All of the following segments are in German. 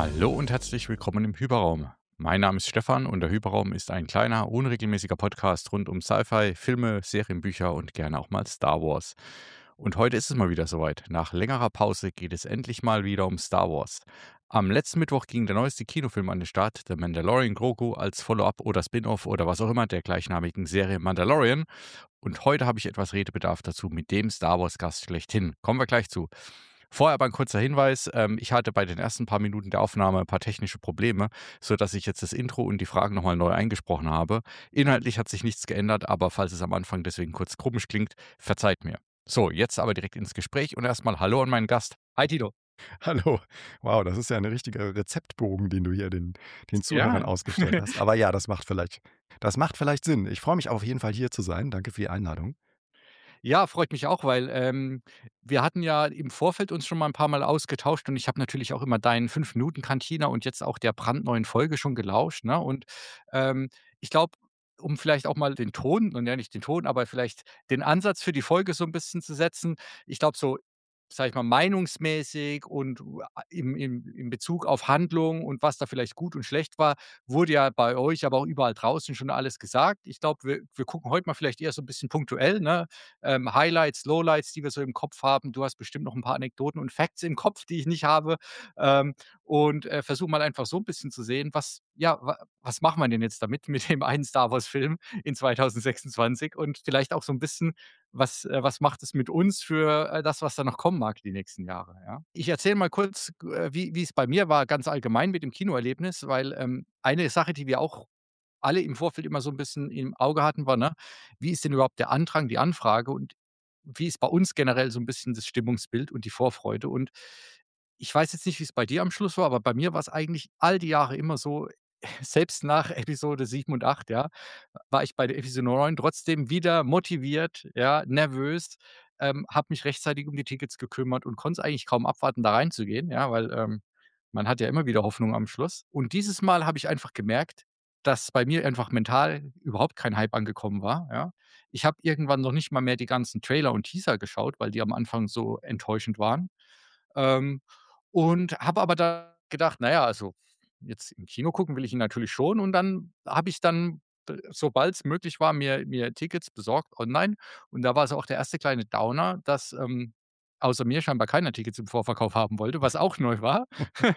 Hallo und herzlich willkommen im Hyperraum. Mein Name ist Stefan und der Hyperraum ist ein kleiner, unregelmäßiger Podcast rund um Sci-Fi, Filme, Serienbücher und gerne auch mal Star Wars. Und heute ist es mal wieder soweit. Nach längerer Pause geht es endlich mal wieder um Star Wars. Am letzten Mittwoch ging der neueste Kinofilm an den Start, The Mandalorian Grogu als Follow-up oder Spin-off oder was auch immer der gleichnamigen Serie Mandalorian. Und heute habe ich etwas Redebedarf dazu mit dem Star Wars-Gast schlechthin. Kommen wir gleich zu. Vorher aber ein kurzer Hinweis. Ich hatte bei den ersten paar Minuten der Aufnahme ein paar technische Probleme, sodass ich jetzt das Intro und die Fragen nochmal neu eingesprochen habe. Inhaltlich hat sich nichts geändert, aber falls es am Anfang deswegen kurz komisch klingt, verzeiht mir. So, jetzt aber direkt ins Gespräch und erstmal Hallo an meinen Gast. Hi Tito. Hallo. Wow, das ist ja 'ne richtiger Rezeptbogen, den du hier den Zuhörern Ja. ausgestellt hast. Aber ja, das macht vielleicht Sinn. Ich freue mich auf jeden Fall, hier zu sein. Danke für die Einladung. Ja, freut mich auch, weil, wir hatten ja im Vorfeld uns schon mal ein paar Mal ausgetauscht und ich habe natürlich auch immer deinen 5 Minuten Kantine und jetzt auch der brandneuen Folge schon gelauscht, ne? Und, ich glaube, um vielleicht auch mal den Ton und ja, nicht den Ton, aber vielleicht den Ansatz für die Folge so ein bisschen zu setzen. Ich glaube, so, sage ich mal, meinungsmäßig und im Bezug auf Handlung und was da vielleicht gut und schlecht war, wurde ja bei euch, aber auch überall draußen schon alles gesagt. Ich glaube, wir gucken heute mal vielleicht eher so ein bisschen punktuell, ne? Highlights, Lowlights, die wir so im Kopf haben. Du hast bestimmt noch ein paar Anekdoten und Facts im Kopf, die ich nicht habe. Und versuche mal einfach so ein bisschen zu sehen, was machen wir denn jetzt damit mit dem einen Star-Wars-Film in 2026 und vielleicht auch so ein bisschen, was macht es mit uns für, das, was da noch kommen mag die nächsten Jahre, ja? Ich erzähle mal kurz, wie es bei mir war, ganz allgemein mit dem Kinoerlebnis, weil, eine Sache, die wir auch alle im Vorfeld immer so ein bisschen im Auge hatten, war, ne, wie ist denn überhaupt der Andrang, die Anfrage und wie ist bei uns generell so ein bisschen das Stimmungsbild und die Vorfreude? Und ich weiß jetzt nicht, wie es bei dir am Schluss war, aber bei mir war es eigentlich all die Jahre immer so, selbst nach Episode 7 und 8, ja, war ich bei der Episode 9 trotzdem wieder motiviert, ja, nervös, habe mich rechtzeitig um die Tickets gekümmert und konnte es eigentlich kaum abwarten, da reinzugehen, ja, weil, man hat ja immer wieder Hoffnung am Schluss. Und dieses Mal habe ich einfach gemerkt, dass bei mir einfach mental überhaupt kein Hype angekommen war, ja. Ich habe irgendwann noch nicht mal mehr die ganzen Trailer und Teaser geschaut, weil die am Anfang so enttäuschend waren. Ähm, und habe aber da gedacht: „Na ja, also, jetzt im Kino gucken will ich ihn natürlich schon.“ Und dann habe ich dann, sobald's möglich war, mir Tickets besorgt online. Und da war es auch der erste kleine Downer, dass, außer mir scheinbar keiner Tickets im Vorverkauf haben wollte, was auch neu war.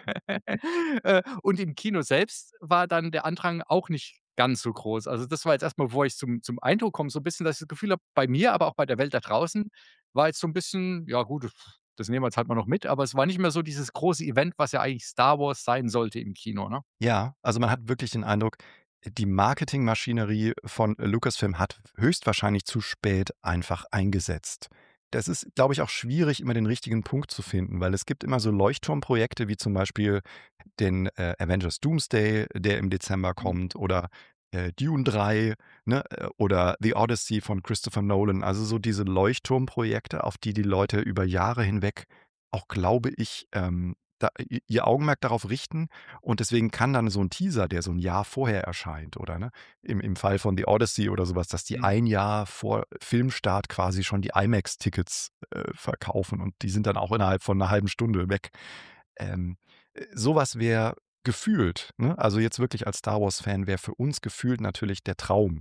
Und im Kino selbst war dann der Andrang auch nicht ganz so groß. Also, das war jetzt erst mal, bevor ich zum Eindruck komme, so 'n bisschen, dass ich das Gefühl habe, bei mir, aber auch bei der Welt da draußen war jetzt so 'n bisschen: „Ja gut, das nehmen wir jetzt halt mal noch mit“, aber es war nicht mehr so dieses große Event, was ja eigentlich Star Wars sein sollte im Kino, ne? Ja, also man hat wirklich den Eindruck, die Marketingmaschinerie von Lucasfilm hat höchstwahrscheinlich zu spät einfach eingesetzt. Das ist, glaube ich, auch schwierig, immer den richtigen Punkt zu finden, weil es gibt immer so Leuchtturmprojekte wie zum Beispiel den, Avengers Doomsday, der im Dezember Mhm. kommt, oder, Dune 3, ne, oder The Odyssey von Christopher Nolan. Also so diese Leuchtturmprojekte, auf die die Leute über Jahre hinweg auch, glaube ich, da ihr Augenmerk darauf richten, und deswegen kann dann so 'n Teaser, der so 'n Jahr vorher erscheint, oder, ne, im Fall von The Odyssey oder so was, dass die Mhm. ein Jahr vor Filmstart quasi schon die IMAX-Tickets, verkaufen, und die sind dann auch innerhalb von 'ner halben Stunde weg. Ähm, so was wäre gefühlt, ne, also jetzt wirklich als Star-Wars-Fan, wäre für uns gefühlt natürlich der Traum.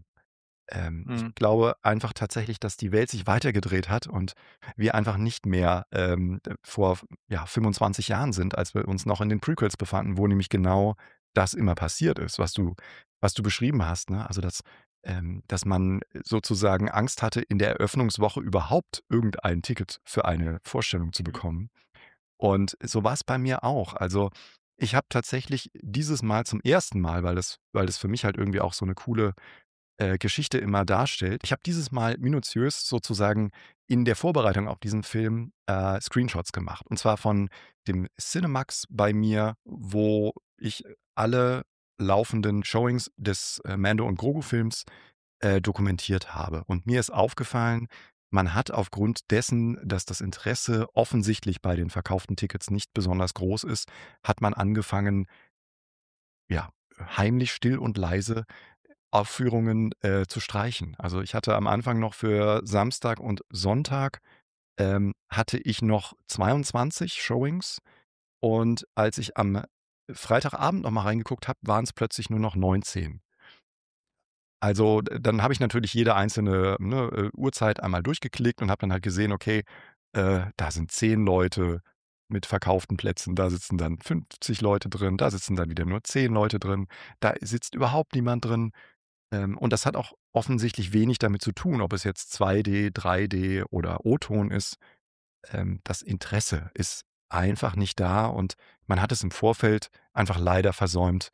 Ich Mhm. glaube einfach tatsächlich, dass die Welt sich weitergedreht hat und wir einfach nicht mehr, vor, ja, 25 Jahren sind, als wir uns noch in den Prequels befanden, wo nämlich genau das immer passiert ist, was du beschrieben hast, ne? Also, dass man sozusagen Angst hatte, in der Eröffnungswoche überhaupt irgendein Ticket für eine Vorstellung zu Mhm. bekommen. Und so war's bei mir auch. Also, ich habe tatsächlich dieses Mal zum ersten Mal, weil das für mich halt irgendwie auch so 'ne coole Geschichte immer darstellt. Ich habe dieses Mal minutiös sozusagen in der Vorbereitung auf diesen Film, Screenshots gemacht. Und zwar von dem Cinemax bei mir, wo ich alle laufenden Showings des, Mando und Grogu-Films, dokumentiert habe. Und mir ist aufgefallen, man hat aufgrund dessen, dass das Interesse offensichtlich bei den verkauften Tickets nicht besonders groß ist, hat man angefangen, ja, heimlich, still und leise Aufführungen, zu streichen. Also, ich hatte am Anfang noch für Samstag und Sonntag, hatte ich noch 22 Showings, und als ich am Freitagabend noch mal reingeguckt habe, waren es plötzlich nur noch 19. Also, dann habe ich natürlich jede einzelne, ne, Uhrzeit einmal durchgeklickt und habe dann halt gesehen, okay, da sind 10 Leute mit verkauften Plätzen, da sitzen dann 50 Leute drin, da sitzen dann wieder nur 10 Leute drin, da sitzt überhaupt niemand drin. Und das hat auch offensichtlich wenig damit zu tun, ob es jetzt 2D, 3D oder O-Ton ist. Das Interesse ist einfach nicht da und man hat es im Vorfeld einfach leider versäumt,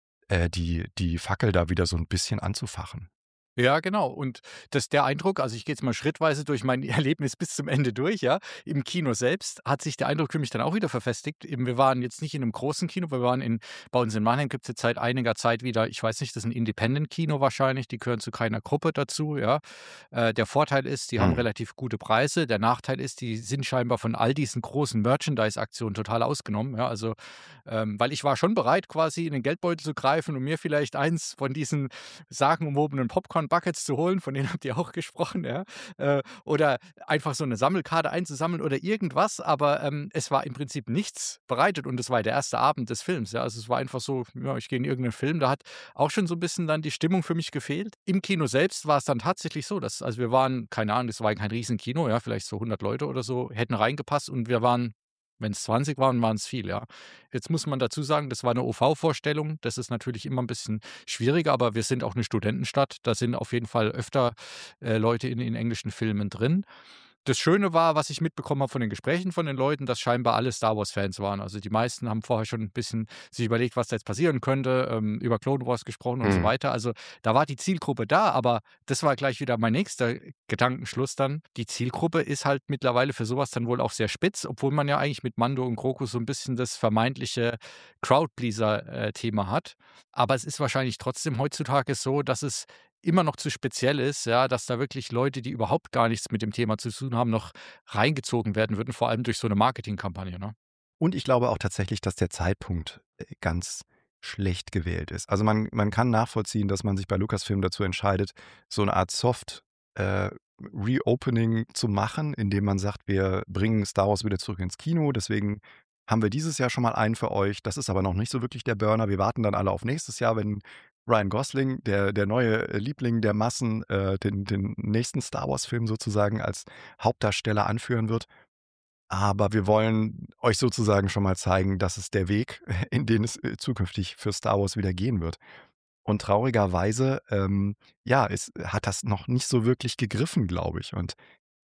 die Fackel da wieder so 'n bisschen anzufachen. Ja, genau. Und der Eindruck, also ich gehe jetzt mal schrittweise durch mein Erlebnis bis zum Ende durch, ja. Im Kino selbst hat sich der Eindruck für mich dann auch wieder verfestigt. Eben, wir waren jetzt nicht in einem großen Kino, wir waren bei uns in Mannheim gibt es jetzt seit einiger Zeit wieder, ich weiß nicht, das ist ein Independent-Kino wahrscheinlich, die gehören zu keiner Gruppe dazu, ja. Der Vorteil ist, die haben Mhm. relativ gute Preise. Der Nachteil ist, die sind scheinbar von all diesen großen Merchandise-Aktionen total ausgenommen, ja. Also, weil ich war schon bereit, quasi in den Geldbeutel zu greifen und mir vielleicht eins von diesen sagenumwobenen Popcorn-Buckets zu holen, von denen habt ihr auch gesprochen, ja, oder einfach so eine Sammelkarte einzusammeln oder irgendwas, aber, es war im Prinzip nichts bereitet und es war der erste Abend des Films, ja. Also, es war einfach so, ja, ich gehe in irgendeinen Film, da hat auch schon so ein bisschen dann die Stimmung für mich gefehlt. Im Kino selbst war es dann tatsächlich so, dass also, wir waren keine Ahnung, das war kein Riesenkino, ja, vielleicht so 100 Leute oder so hätten reingepasst und wir waren wenn es 20 waren, waren es viel, ja. Jetzt muss man dazu sagen, das war 'ne OV-Vorstellung. Das ist natürlich immer 'n bisschen schwieriger, aber wir sind auch 'ne Studentenstadt. Da sind auf jeden Fall öfter, Leute in englischen Filmen drin. Das Schöne war, was ich mitbekommen habe von den Gesprächen von den Leuten, dass scheinbar alle Star-Wars-Fans waren. Also, die meisten haben vorher schon 'n bisschen sich überlegt, was da jetzt passieren könnte, über Clone Wars gesprochen und so Mhm. weiter. Also, da war die Zielgruppe da, aber das war gleich wieder mein nächster Gedankenschluss dann. Die Zielgruppe ist halt mittlerweile für so was dann wohl auch sehr spitz, obwohl man ja eigentlich mit Mando und Grogu so 'n bisschen das vermeintliche Crowdpleaser, Thema hat. Aber es ist wahrscheinlich trotzdem heutzutage so, dass es immer noch zu speziell ist, ja, dass da wirklich Leute, die überhaupt gar nichts mit dem Thema zu tun haben, noch reingezogen werden würden, vor allem durch so 'ne Marketingkampagne, ne? Und ich glaube auch tatsächlich, dass der Zeitpunkt, ganz schlecht gewählt ist. Also, man kann nachvollziehen, dass man sich bei Lucasfilm dazu entscheidet, so 'ne Art Soft, Reopening zu machen, indem man sagt: „Wir bringen Star Wars wieder zurück ins Kino. Deswegen haben wir dieses Jahr schon mal einen für euch. Das ist aber noch nicht so wirklich der Burner. Wir warten dann alle auf nächstes Jahr, wenn Ryan Gosling, der neue Liebling der Massen, den nächsten Star Wars-Film sozusagen als Hauptdarsteller anführen wird. Aber wir wollen euch sozusagen schon mal zeigen, das ist der Weg, in den es, zukünftig für Star Wars wieder gehen wird. Und traurigerweise, ja, hat das noch nicht so wirklich gegriffen, glaube ich. Und,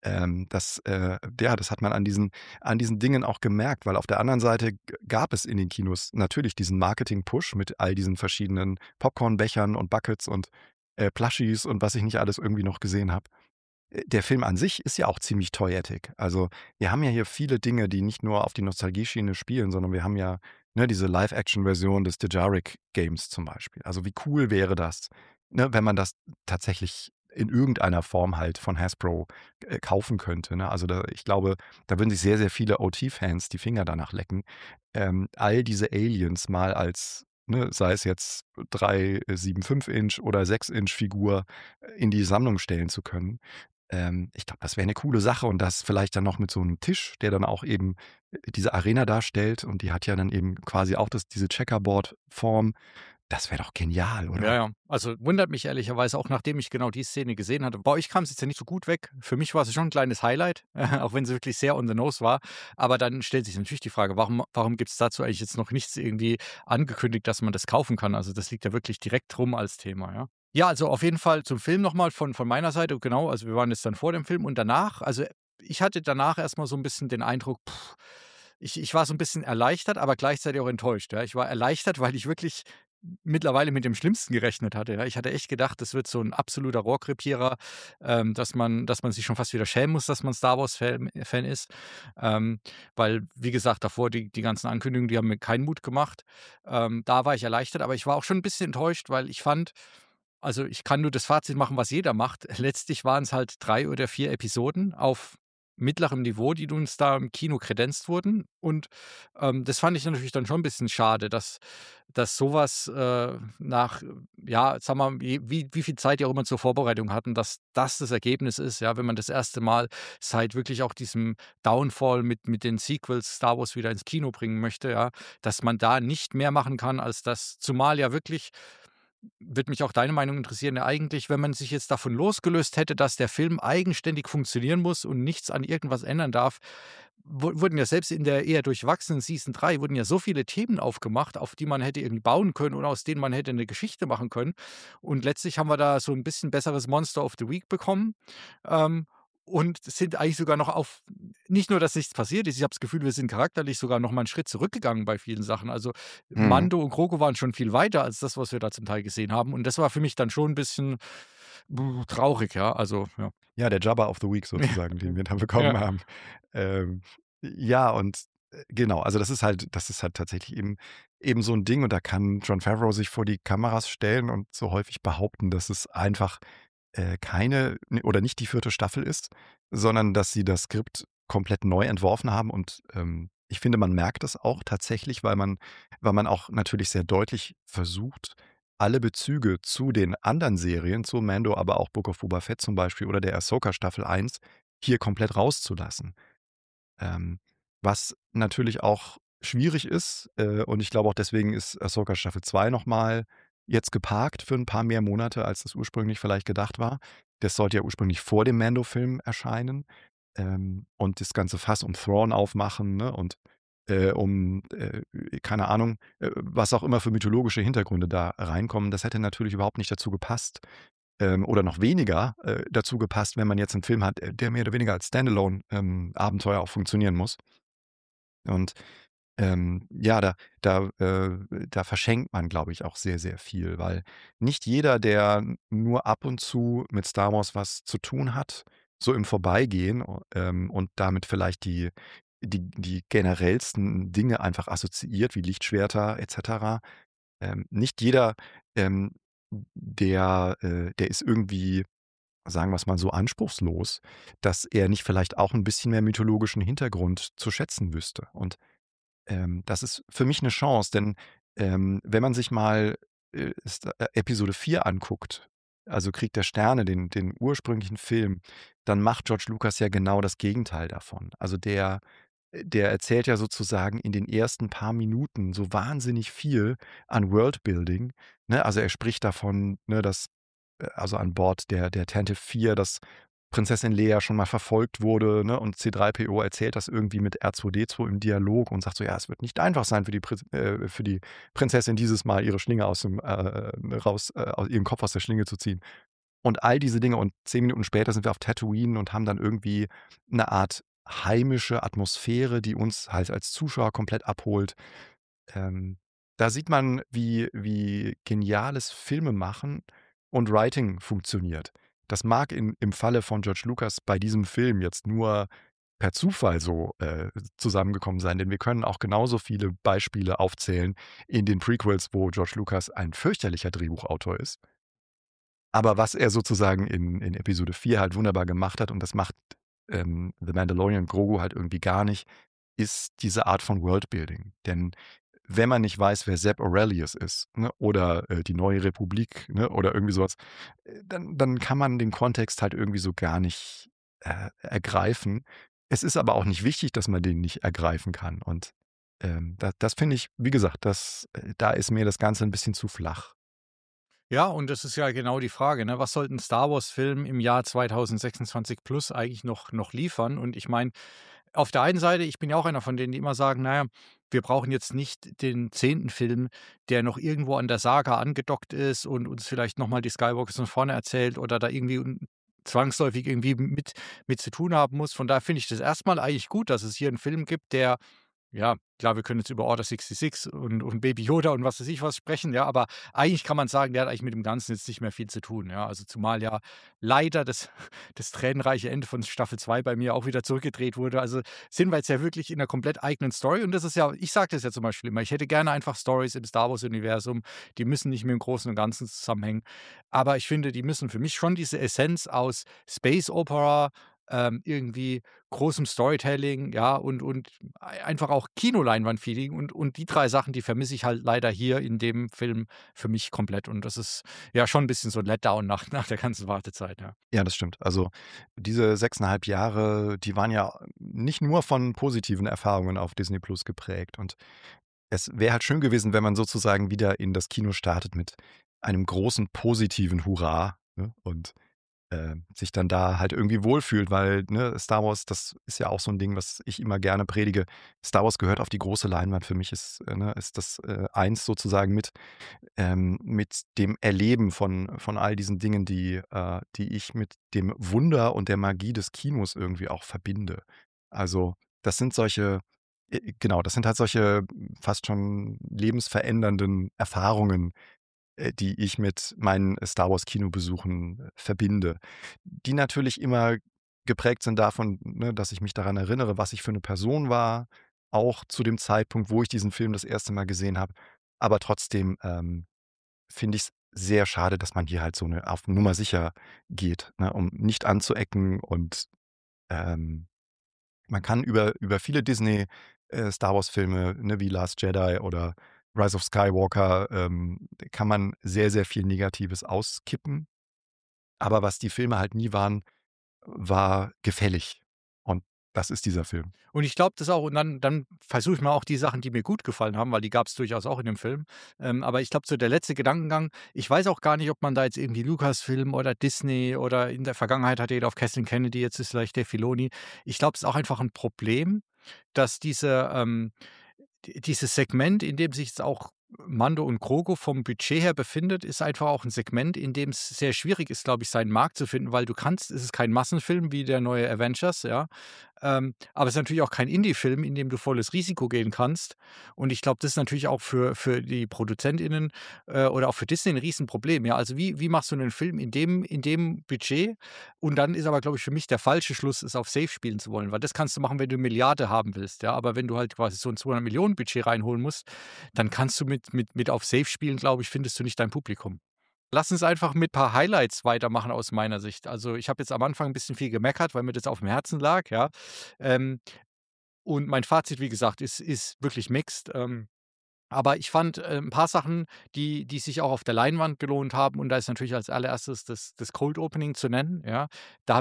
das hat man an diesen Dingen auch gemerkt, weil auf der anderen Seite gab es in den Kinos natürlich diesen Marketing-Push mit all diesen verschiedenen Popcornbechern und Buckets und, Plushies und was ich nicht alles irgendwie noch gesehen habe. Der Film an sich ist ja auch ziemlich toyetic. Also, wir haben ja hier viele Dinge, die nicht nur auf die Nostalgieschiene spielen, sondern wir haben ja, ne, diese Live-Action-Version des Dejarik Games zum Beispiel. Also, wie cool wäre das, ne, wenn man das tatsächlich in irgendeiner Form halt von Hasbro, kaufen könnte, ne? Also, ich glaube, da würden sich sehr, sehr viele OT-Fans die Finger danach lecken, all diese Aliens mal als, ne, sei es jetzt 3 7,5 Inch oder 6 Inch Figur, in die Sammlung stellen zu können. Ich glaube, das wäre 'ne coole Sache und das vielleicht dann noch mit so 'nem Tisch, der dann auch eben, diese Arena darstellt und die hat ja dann eben quasi auch diese Checkerboard-Form. Das wäre doch genial, Ja, oder? ja. Also, wundert mich ehrlicherweise auch, nachdem ich genau die Szene gesehen hatte. Bei euch kam's jetzt ja nicht so gut weg. Für mich war es schon 'n kleines Highlight, auch wenn sie wirklich sehr on the nose war. Aber dann stellt sich natürlich die Frage, warum gibt's dazu eigentlich jetzt noch nichts irgendwie angekündigt, dass man das kaufen kann? Also, das liegt ja wirklich direkt rum als Thema, ja. Ja, also, auf jeden Fall zum Film noch mal von meiner Seite, genau. Also, wir waren jetzt dann vor dem Film und danach also, ich hatte danach erst mal so 'n bisschen den Eindruck, ich war so 'n bisschen erleichtert, aber gleichzeitig auch enttäuscht, ja. Ich war erleichtert, weil ich wirklich mittlerweile mit dem Schlimmsten gerechnet hatte, ja. Ich hatte echt gedacht, das wird so 'n absoluter Rohrkrepierer, dass man sich schon fast wieder schämen muss, dass man Star-Wars-Fan ist. Weil, wie gesagt, davor die ganzen Ankündigungen, die haben mir keinen Mut gemacht. Da war ich erleichtert, aber ich war auch schon 'n bisschen enttäuscht, weil ich fand also, ich kann nur das Fazit machen, was jeder macht. Letztlich waren's halt 3 oder 4 Episoden auf mittlerem Niveau, die uns da im Kino kredenzt wurden. Und, das fand ich natürlich dann schon ein bisschen schade, dass sowas nach, ja, sag mal, wie viel Zeit die auch immer zur Vorbereitung hatten, dass das Ergebnis ist, ja, wenn man das erste Mal seit wirklich auch diesem Downfall mit den Sequels Star Wars wieder ins Kino bringen möchte, ja, dass man da nicht mehr machen kann als das. Zumal ja wirklich, würde mich auch deine Meinung interessieren, ja eigentlich, wenn man sich jetzt davon losgelöst hätte, dass der Film eigenständig funktionieren muss und nichts an irgendwas ändern darf, wurden ja selbst in der eher durchwachsenen Season 3 wurden ja so viele Themen aufgemacht, auf die man hätte irgendwie bauen können oder aus denen man hätte eine Geschichte machen können. Und letztlich haben wir da so ein bisschen besseres Monster of the Week bekommen, ähm, und sind eigentlich sogar noch auf, nicht nur, dass nichts passiert ist, ich habe das Gefühl, wir sind charakterlich sogar noch mal 'n Schritt zurückgegangen bei vielen Sachen. Also, Mhm. Mando und Grogu waren schon viel weiter als das, was wir da zum Teil gesehen haben. Und das war für mich dann schon 'n bisschen traurig, ja. Also, ja. Ja, der Jabba of the Week sozusagen, den wir da bekommen Ja. haben. Ja, und, genau, also das ist halt tatsächlich eben so 'n Ding und da kann Jon Favreau sich vor die Kameras stellen und so häufig behaupten, dass es einfach, keine oder nicht die vierte Staffel ist, sondern dass sie das Skript komplett neu entworfen haben und, ich finde, man merkt das auch tatsächlich, weil man auch natürlich sehr deutlich versucht, alle Bezüge zu den anderen Serien, zu Mando, aber auch Book of Boba Fett zum Beispiel oder der Ahsoka Staffel 1 hier komplett rauszulassen. Ähm, was natürlich auch schwierig ist, und ich glaube auch deswegen ist Ahsoka Staffel 2 noch mal jetzt geparkt für 'n paar mehr Monate, als das ursprünglich vielleicht gedacht war. Das sollte ja ursprünglich vor dem Mando-Film erscheinen, und das ganze Fass um Thrawn aufmachen, ne, und, keine Ahnung, was auch immer für mythologische Hintergründe da reinkommen. Das hätte natürlich überhaupt nicht dazu gepasst, oder noch weniger, dazu gepasst, wenn man jetzt 'n Film hat, der mehr oder weniger als Standalone, Abenteuer auch funktionieren muss. Und, ja, da verschenkt man, glaube ich, auch sehr, sehr viel, weil nicht jeder, der nur ab und zu mit Star Wars was zu tun hat, so im Vorbeigehen, und damit vielleicht die generellsten Dinge einfach assoziiert, wie Lichtschwerter et cetera. Nicht jeder, ähm, der ist irgendwie, sagen wir's mal so, anspruchslos, dass er nicht vielleicht auch 'n bisschen mehr mythologischen Hintergrund zu schätzen wüsste. Und das ist für mich 'ne Chance, denn, wenn man sich mal, Episode 4 anguckt, also Krieg der Sterne, den ursprünglichen Film, dann macht George Lucas ja genau das Gegenteil davon. Also der erzählt ja sozusagen in den ersten paar Minuten so wahnsinnig viel an Worldbuilding, ne? Also, er spricht davon, ne, dass, also an Bord der Tantive 4, dass Prinzessin Leia schon mal verfolgt wurde, ne, und C-3PO erzählt das irgendwie mit R2-D2 im Dialog und sagt so: „Ja, es wird nicht einfach sein für die Prinzessin dieses Mal ihre Schlinge aus ihren Kopf aus der Schlinge zu ziehen.“ Und all diese Dinge und 10 Minuten später sind wir auf Tatooine und haben dann irgendwie 'ne Art heimische Atmosphäre, die uns halt als Zuschauer komplett abholt. Ähm, da sieht man, wie geniales Filmemachen und Writing funktioniert. Das mag im Falle von George Lucas bei diesem Film jetzt nur per Zufall so, zusammengekommen sein, denn wir können auch genauso viele Beispiele aufzählen in den Prequels, wo George Lucas ein fürchterlicher Drehbuchautor ist. Aber was er sozusagen in Episode 4 halt wunderbar gemacht hat, und das macht, The Mandalorian Grogu halt irgendwie gar nicht, ist diese Art von Worldbuilding. Denn wenn man nicht weiß, wer Zeb Orrelios ist, ne, oder, die Neue Republik, ne, oder irgendwie so was, dann kann man den Kontext halt irgendwie so gar nicht, ergreifen. Es ist aber auch nicht wichtig, dass man den nicht ergreifen kann. Und, das finde ich, wie gesagt, da ist mir das Ganze 'n bisschen zu flach. Ja, und das ist ja genau die Frage, ne? Was sollte 'n Star-Wars-Film im Jahr 2026 plus eigentlich noch liefern? Und ich meine, auf der einen Seite, ich bin ja auch einer von denen, die immer sagen: „Na ja, wir brauchen jetzt nicht den zehnten Film, der noch irgendwo an der Saga angedockt ist und uns vielleicht noch mal die Skywalkers von vorne erzählt oder da irgendwie zwangsläufig irgendwie mit zu tun haben muss.“ Von daher finde ich das erstmal eigentlich gut, dass es hier einen Film gibt, der, ja, klar, wir können jetzt über Order 66 und Baby Yoda und was weiß ich was sprechen, ja, aber eigentlich kann man sagen, der hat eigentlich mit dem Ganzen jetzt nicht mehr viel zu tun, ja. Also, zumal ja leider das tränenreiche Ende von Staffel 2 bei mir auch wieder zurückgedreht wurde. Also, sind wir jetzt ja wirklich in 'ner komplett eigenen Story und das ist ja, ich sage das ja zum Beispiel immer, ich hätte gerne einfach Stories im Star-Wars-Universum, die müssen nicht mit dem Großen und Ganzen zusammenhängen. Aber ich finde, die müssen für mich schon diese Essenz aus Space Opera, irgendwie großem Storytelling, ja, und einfach auch Kinoleinwand-Feeling und die 3 Sachen, die vermisse ich halt leider hier in dem Film für mich komplett und das ist, ja, schon 'n bisschen so 'n Letdown nach der ganzen Wartezeit, ja. Ja, das stimmt. Also, diese 6,5 Jahre, die waren ja nicht nur von positiven Erfahrungen auf Disney Plus geprägt. Und es wäre halt schön gewesen, wenn man sozusagen wieder in das Kino startet mit einem großen positiven Hurra, ne? Und sich dann da halt irgendwie wohlfühlt, weil, ne, Star Wars, das ist ja auch so 'n Ding, was ich immer gerne predige. Star Wars gehört auf die große Leinwand. Für mich ist, ne, ist das, eins sozusagen mit dem Erleben von all diesen Dingen, die ich mit dem Wunder und der Magie des Kinos irgendwie auch verbinde. Also, das sind solche genau, das sind halt solche fast schon lebensverändernden Erfahrungen, die ich mit meinen Star-Wars-Kinobesuchen verbinde, die natürlich immer geprägt sind davon, ne, dass ich mich daran erinnere, was ich für eine Person war, auch zu dem Zeitpunkt, wo ich diesen Film das erste Mal gesehen habe. Aber trotzdem, finde ich's sehr schade, dass man hier halt so 'ne auf Nummer sicher geht, ne, um nicht anzuecken und, ähm man kann über viele Disney, Star-Wars-Filme, ne, wie Last Jedi oder Rise of Skywalker, kann man sehr, sehr viel Negatives auskippen. Aber was die Filme halt nie waren, war gefällig. Und das ist dieser Film. Und ich glaube das auch und dann versuche ich mal auch die Sachen, die mir gut gefallen haben, weil die gab's durchaus auch in dem Film. Aber ich glaube, so der letzte Gedankengang ich weiß auch gar nicht, ob man da jetzt irgendwie Lucasfilm oder Disney oder in der Vergangenheit hatte jeder auf Kathleen Kennedy, jetzt ist vielleicht Dave Filoni. Ich glaube, es ist auch einfach 'n Problem, dass dieses Segment, in dem sich jetzt auch Mando und Grogu vom Budget her befindet, ist einfach auch 'n Segment, in dem es sehr schwierig ist, glaube ich, seinen Markt zu finden, weil du kannst es ist kein Massenfilm wie der neue Avengers, ja. Aber es ist natürlich auch kein Indie-Film, in dem du volles Risiko gehen kannst. Und ich glaube, das ist natürlich auch für die ProduzentInnen, oder auch für Disney 'n Riesenproblem, ja. Also, wie machst du 'nen Film in dem Budget? Und dann ist aber, glaube ich, für mich der falsche Schluss, es auf Safe spielen zu wollen, weil das kannst du machen, wenn du 1 Milliarde haben willst, ja. Aber wenn du halt quasi so 'n 200 Millionen Budget reinholen musst, dann kannst du mit auf Safe spielen, glaube ich, findest du nicht dein Publikum. Lass uns einfach mit paar Highlights weitermachen aus meiner Sicht. Also, ich habe jetzt am Anfang 'n bisschen viel gemeckert, weil mir das aufm Herzen lag, ja. Ähm, und mein Fazit, wie gesagt, ist wirklich mixed. Aber ich fand, 'n paar Sachen, die sich auch auf der Leinwand gelohnt haben und da ist natürlich als Allererstes das Cold Opening zu nennen, ja. Da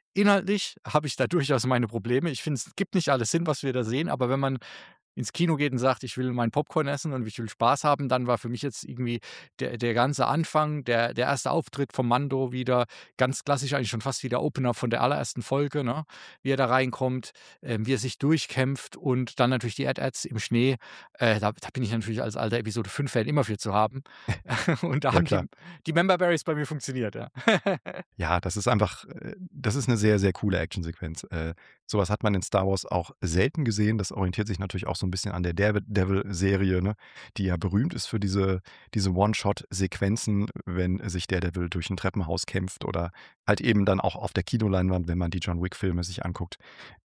habe ich da durchaus meine Probleme. Ich finde, es gibt nicht alles Sinn, was wir da sehen, aber wenn man ins Kino geht und sagt: „Ich will mein Popcorn essen und ich will Spaß haben“, dann war für mich jetzt irgendwie der ganze Anfang, der erste Auftritt von Mando wieder ganz klassisch eigentlich schon fast wie der Opener von der allerersten Folge, ne? Wie er da reinkommt, wie er sich durchkämpft und dann natürlich die AT-ATs im Schnee. Da bin ich natürlich als alter Episode-5 Fan immer für zu haben. Und da Ja, haben klar. die Member Berries bei mir funktioniert, ja. Ja, das ist einfach das ist 'ne sehr, sehr coole Actionsequenz. So was hat man in Star Wars auch selten gesehen. Das orientiert sich natürlich auch so 'n bisschen an der Daredevil-Serie, ne, die ja berühmt ist für diese One-Shot-Sequenzen, wenn sich Daredevil durch 'n Treppenhaus kämpft oder halt eben dann auch auf der Kinoleinwand, wenn man die John Wick-Filme sich anguckt.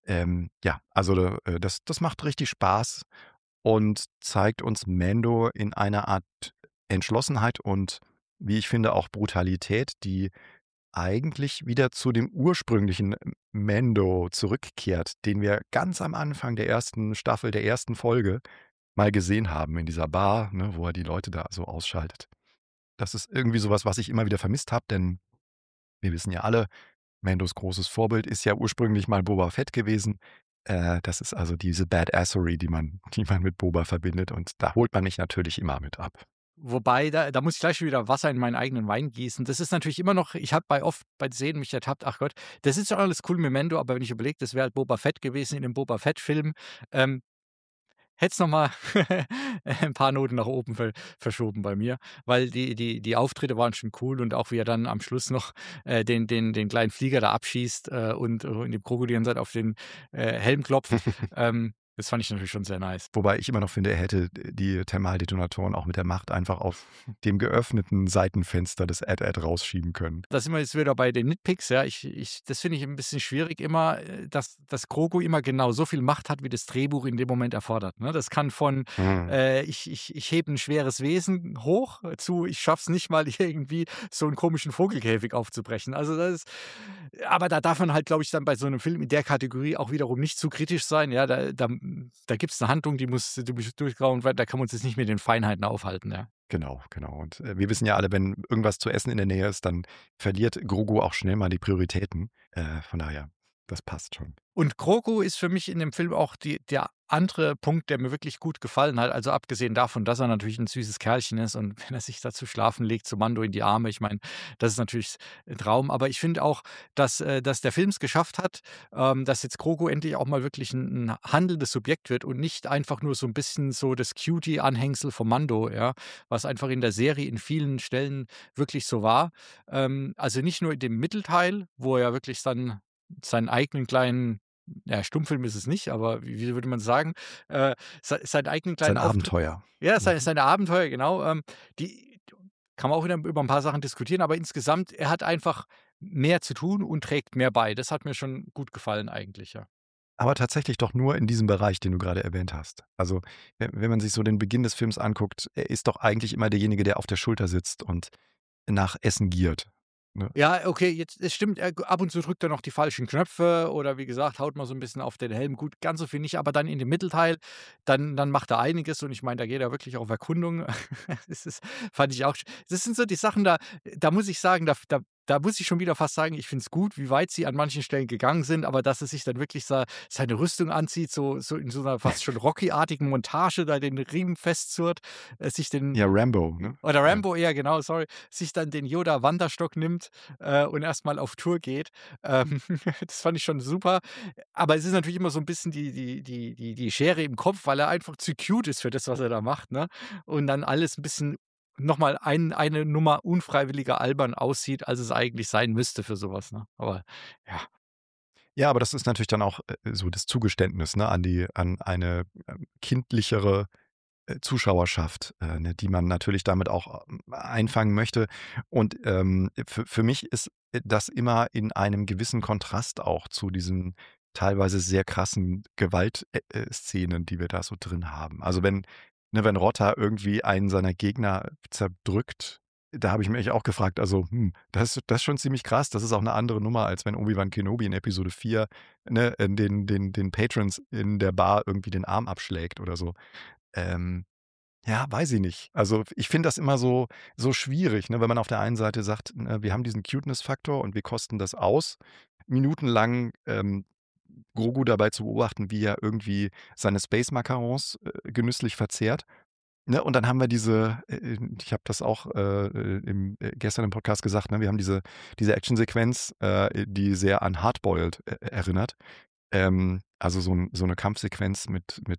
Ja, also, das macht richtig Spaß und zeigt uns Mando in einer Art Entschlossenheit und, wie ich finde, auch Brutalität, die eigentlich wieder zu dem ursprünglichen Mando zurückkehrt, den wir ganz am Anfang der ersten Staffel, der ersten Folge mal gesehen haben in dieser Bar, ne, wo er die Leute da so ausschaltet. Das ist irgendwie so was, was ich immer wieder vermisst habe, denn wir wissen ja alle, Mandos großes Vorbild ist ja ursprünglich mal Boba Fett gewesen. Das ist also diese Badassery, die man mit Boba verbindet und da holt man mich natürlich immer mit ab. Wobei, da muss ich gleich schon wieder Wasser in meinen eigenen Wein gießen. Das ist natürlich immer noch ich habe bei Szenen mich ertappt, ach Gott, das ist schon alles cool mit Mando, aber wenn ich überlege, das wäre halt Boba Fett gewesen in dem Boba Fett-Film, ähm, hätte es noch mal 'n paar Noten nach oben verschoben bei mir, weil die Auftritte waren schon cool und auch wie er dann am Schluss noch, den kleinen Flieger da abschießt, und in dem Krokodil dann auf den, Helm klopft. Das fand ich natürlich schon sehr nice. Wobei ich immer noch finde, er hätte die Thermaldetonatoren auch mit der Macht einfach auf dem geöffneten Seitenfenster des AT-AT rausschieben können. Da sind wir jetzt wieder bei den Nitpicks, ja. Das finde ich ein bisschen schwierig immer, dass Grogu immer genau so viel Macht hat, wie das Drehbuch in dem Moment erfordert, ne? Das kann von, Mhm. ich hebe ein schweres Wesen hoch zu, ich schaff's nicht mal irgendwie so einen komischen Vogelkäfig aufzubrechen. Also, das ist aber da darf man halt, glaube ich, dann bei so einem Film in der Kategorie auch wiederum nicht zu kritisch sein, ja. Da gibt's eine Handlung, die muss durchgehauen werden, da kann man uns jetzt nicht mit den Feinheiten aufhalten, ja. Genau, genau. Und, wir wissen ja alle, wenn irgendwas zu essen in der Nähe ist, dann verliert Grogu auch schnell mal die Prioritäten. Von daher, das passt schon. Und Grogu ist für mich in dem Film auch der andere Punkt, der mir wirklich gut gefallen hat. Also, abgesehen davon, dass er natürlich ein süßes Kerlchen ist und wenn er sich da zu schlafen legt, zu Mando in die Arme, ich meine, das ist natürlich 'n Traum. Aber ich finde auch, dass der Film es geschafft hat, dass jetzt Grogu endlich auch mal wirklich ein handelndes Subjekt wird und nicht einfach nur so ein bisschen so das Cutie-Anhängsel von Mando, ja, was einfach in der Serie in vielen Stellen wirklich so war. Also, nicht nur in dem Mittelteil, wo er wirklich dann seinen eigenen kleinen, ja, Stummfilm ist es nicht, aber wie würde man sagen, seinen eigenen Sein kleinen Auftritt, Abenteuer. ja, Mhm. seine Abenteuer, genau, die kann man auch wieder über ein paar Sachen diskutieren, aber insgesamt, er hat einfach mehr zu tun und trägt mehr bei. Das hat mir schon gut gefallen eigentlich, ja. Aber tatsächlich doch nur in diesem Bereich, den du gerade erwähnt hast. Also, wenn man sich so den Beginn des Films anguckt, er ist doch eigentlich immer derjenige, der auf der Schulter sitzt und nach Essen giert, ne? Ja, okay, jetzt es stimmt, ab und zu drückt er noch die falschen Knöpfe oder wie gesagt, haut mal so 'n bisschen auf den Helm. Gut, ganz so viel nicht, aber dann in dem Mittelteil, dann macht er einiges und ich meine, da geht er wirklich auf Erkundung. Das ist fand ich auch das sind so die Sachen, da muss ich sagen, da muss ich schon wieder fast sagen, ich finde es gut, wie weit sie an manchen Stellen gegangen sind, aber dass er sich dann wirklich seine Rüstung anzieht, so in so 'ner fast schon Rocky-artigen Montage, da den Riemen festzurrt, sich den Ja, Rambo, ne? oder Ja. Rambo eher, genau, sorry, sich dann den Yoda-Wanderstock nimmt, und erst mal auf Tour geht. Ähm, das fand ich schon super. Aber es ist natürlich immer so 'n bisschen die Schere im Kopf, weil er einfach zu cute ist für das, was er da macht, ne? Und dann alles 'n bisschen noch mal eine Nummer unfreiwilliger albern aussieht, als es eigentlich sein müsste für so was, ne? Aber ja. Ja, aber das ist natürlich dann auch, so das Zugeständnis, ne, an eine, kindlichere, Zuschauerschaft, ne, die man natürlich damit auch, einfangen möchte. Und, für mich ist, das immer in einem gewissen Kontrast auch zu diesen teilweise sehr krassen Gewalt Szenen, die wir da so drin haben. Also, wenn Rotta irgendwie einen seiner Gegner zerdrückt, da habe ich mich auch gefragt, also, das ist schon ziemlich krass. Das ist auch eine andere Nummer, als wenn Obi-Wan Kenobi in Episode 4, ne, den Patrons in der Bar irgendwie den Arm abschlägt oder so. Ähm, ja, weiß ich nicht. Also, ich finde das immer so schwierig, ne, wenn man auf der einen Seite sagt, ne, wir haben diesen Cuteness-Faktor und wir kosten das aus, minutenlang, Grogu dabei zu beobachten, wie er irgendwie seine Space-Macarons, genüsslich verzehrt, ne? Und dann haben wir ich habe das auch, gestern im Podcast gesagt, ne, wir haben diese Actionsequenz, die sehr an Hardboiled erinnert. Also, so 'ne Kampfsequenz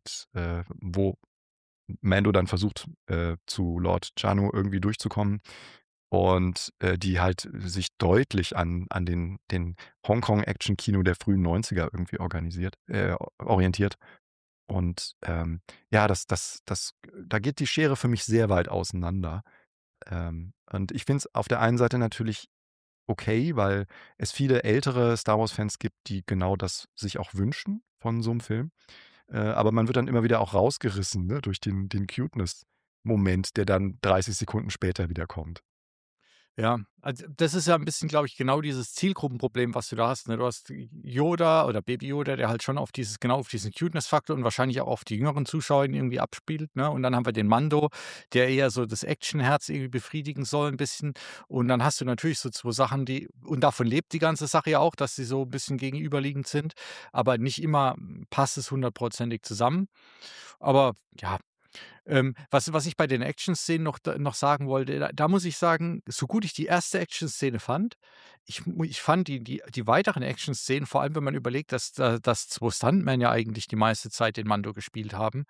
wo Mando dann versucht, zu Lord Jano irgendwie durchzukommen und, die halt sich deutlich an den Hongkong-Action-Kino der frühen 90er irgendwie orientiert. Und, ja, da geht die Schere für mich sehr weit auseinander. Und ich finde es auf der einen Seite natürlich okay, weil es viele ältere Star-Wars-Fans gibt, die genau das sich auch wünschen von so 'nem Film. Aber man wird dann immer wieder auch rausgerissen, ne, durch den Cuteness-Moment, der dann 30 Sekunden später wiederkommt. Ja, also das ist ja ein bisschen, glaube ich, genau dieses Zielgruppenproblem, was du da hast, ne? Du hast Yoda oder Baby Yoda, der halt schon auf diesen Cuteness-Faktor und wahrscheinlich auch auf die jüngeren Zuschauer irgendwie abspielt, ne? Und dann haben wir den Mando, der eher so das Actionherz irgendwie befriedigen soll ein bisschen. Und dann hast du natürlich so 2 Sachen, die und davon lebt die ganze Sache ja auch, dass sie so ein bisschen gegenüberliegend sind, aber nicht immer passt es hundertprozentig zusammen. Aber ja, was ich bei den Action-Szenen noch sagen wollte, da muss ich sagen, so gut ich die erste Action-Szene fand, ich fand die weiteren Action-Szenen, vor allem wenn man überlegt, dass 2 Stuntmen ja eigentlich die meiste Zeit den Mando gespielt haben,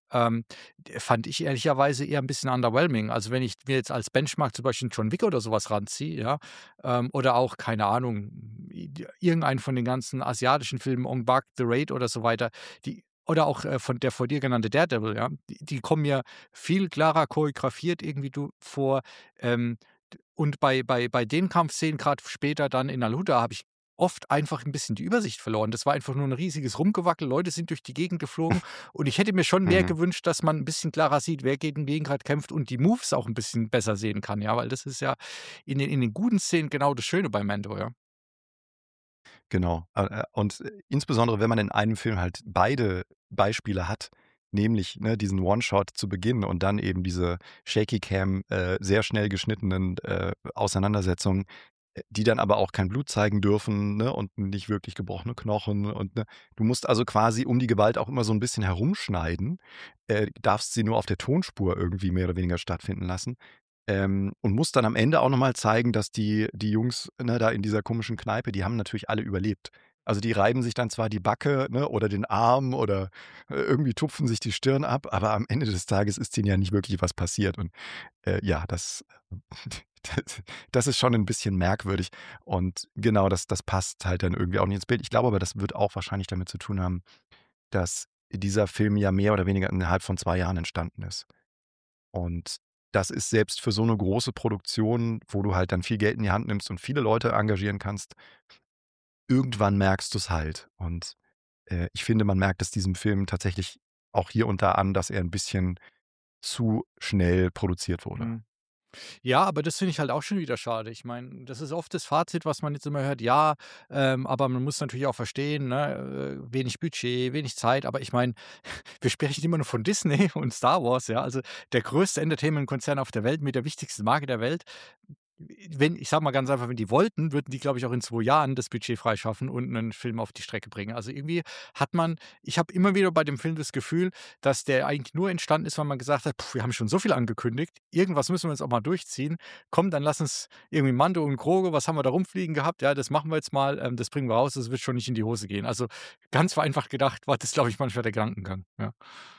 fand ich ehrlicherweise eher ein bisschen underwhelming. Also, wenn ich mir jetzt als Benchmark zum Beispiel 'n John Wick oder sowas ranziehe, ja, oder auch, keine Ahnung, irgendeinen von den ganzen asiatischen Filmen, Ong Bak, The Raid oder so weiter, die oder auch, von der von dir genannte Daredevil, ja, die kommen mir viel klarer choreografiert irgendwie vor. Ähm, und bei den Kampfszenen, gerade später dann in Aluda, habe ich oft einfach ein bisschen die Übersicht verloren. Das war einfach nur ein riesiges Rumgewackel, Leute sind durch die Gegend geflogen und ich hätte mir schon mehr Mhm. gewünscht, dass man ein bisschen klarer sieht, wer gegen wen grad kämpft und die Moves auch ein bisschen besser sehen kann, ja, weil das ist ja in den guten Szenen genau das Schöne bei Mando, ja. Genau. Und insbesondere, wenn man in einem Film halt beide Beispiele hat, nämlich, ne, diesen One-Shot zu Beginn und dann eben diese Shaky Cam, sehr schnell geschnittenen, Auseinandersetzungen, die dann aber auch kein Blut zeigen dürfen, ne, und nicht wirklich gebrochene Knochen und, ne? Du musst also quasi um die Gewalt auch immer so ein bisschen herumschneiden, darfst sie nur auf der Tonspur irgendwie mehr oder weniger stattfinden lassen. Und muss dann am Ende auch noch mal zeigen, dass die Jungs, ne, da in dieser komischen Kneipe, die haben natürlich alle überlebt. Also, die reiben sich dann zwar die Backe, ne, oder den Arm oder, irgendwie tupfen sich die Stirn ab, aber am Ende des Tages ist denen ja nicht wirklich was passiert und, ja, das das das ist schon ein bisschen merkwürdig und genau, das passt halt dann irgendwie auch nicht ins Bild. Ich glaube aber, das wird auch wahrscheinlich damit zu tun haben, dass dieser Film ja mehr oder weniger innerhalb von 2 Jahren entstanden ist. Und das ist selbst für so 'ne große Produktion, wo du halt dann viel Geld in die Hand nimmst und viele Leute engagieren kannst, irgendwann merkst du's halt. Und, ich finde, man merkt es diesem Film tatsächlich auch hier und da an, dass er 'n bisschen zu schnell produziert wurde. Mhm. Ja, aber das finde ich halt auch schon wieder schade. Ich meine, das ist oft das Fazit, was man jetzt immer hört: „Ja, aber man muss natürlich auch verstehen, ne, wenig Budget, wenig Zeit.“ Aber ich meine, wir sprechen immer nur von Disney und Star Wars, ja, also der größte Entertainment-Konzern auf der Welt mit der wichtigsten Marke der Welt. Wenn ich sage mal ganz einfach, wenn die wollten, würden die, glaube ich, auch in 2 Jahren das Budget freischaffen und einen Film auf die Strecke bringen. Also, irgendwie hat man ich habe immer wieder bei dem Film das Gefühl, dass der eigentlich nur entstanden ist, weil man gesagt hat: „Wir haben schon so viel angekündigt, irgendwas müssen wir jetzt auch mal durchziehen. Komm, dann lass uns irgendwie Mando und Grogu, was haben wir da rumfliegen gehabt? Ja, das machen wir jetzt mal, das bringen wir raus, das wird schon nicht in die Hose gehen.“ Also, ganz vereinfacht gedacht war das, glaube ich, manchmal der Gedankengang, ja.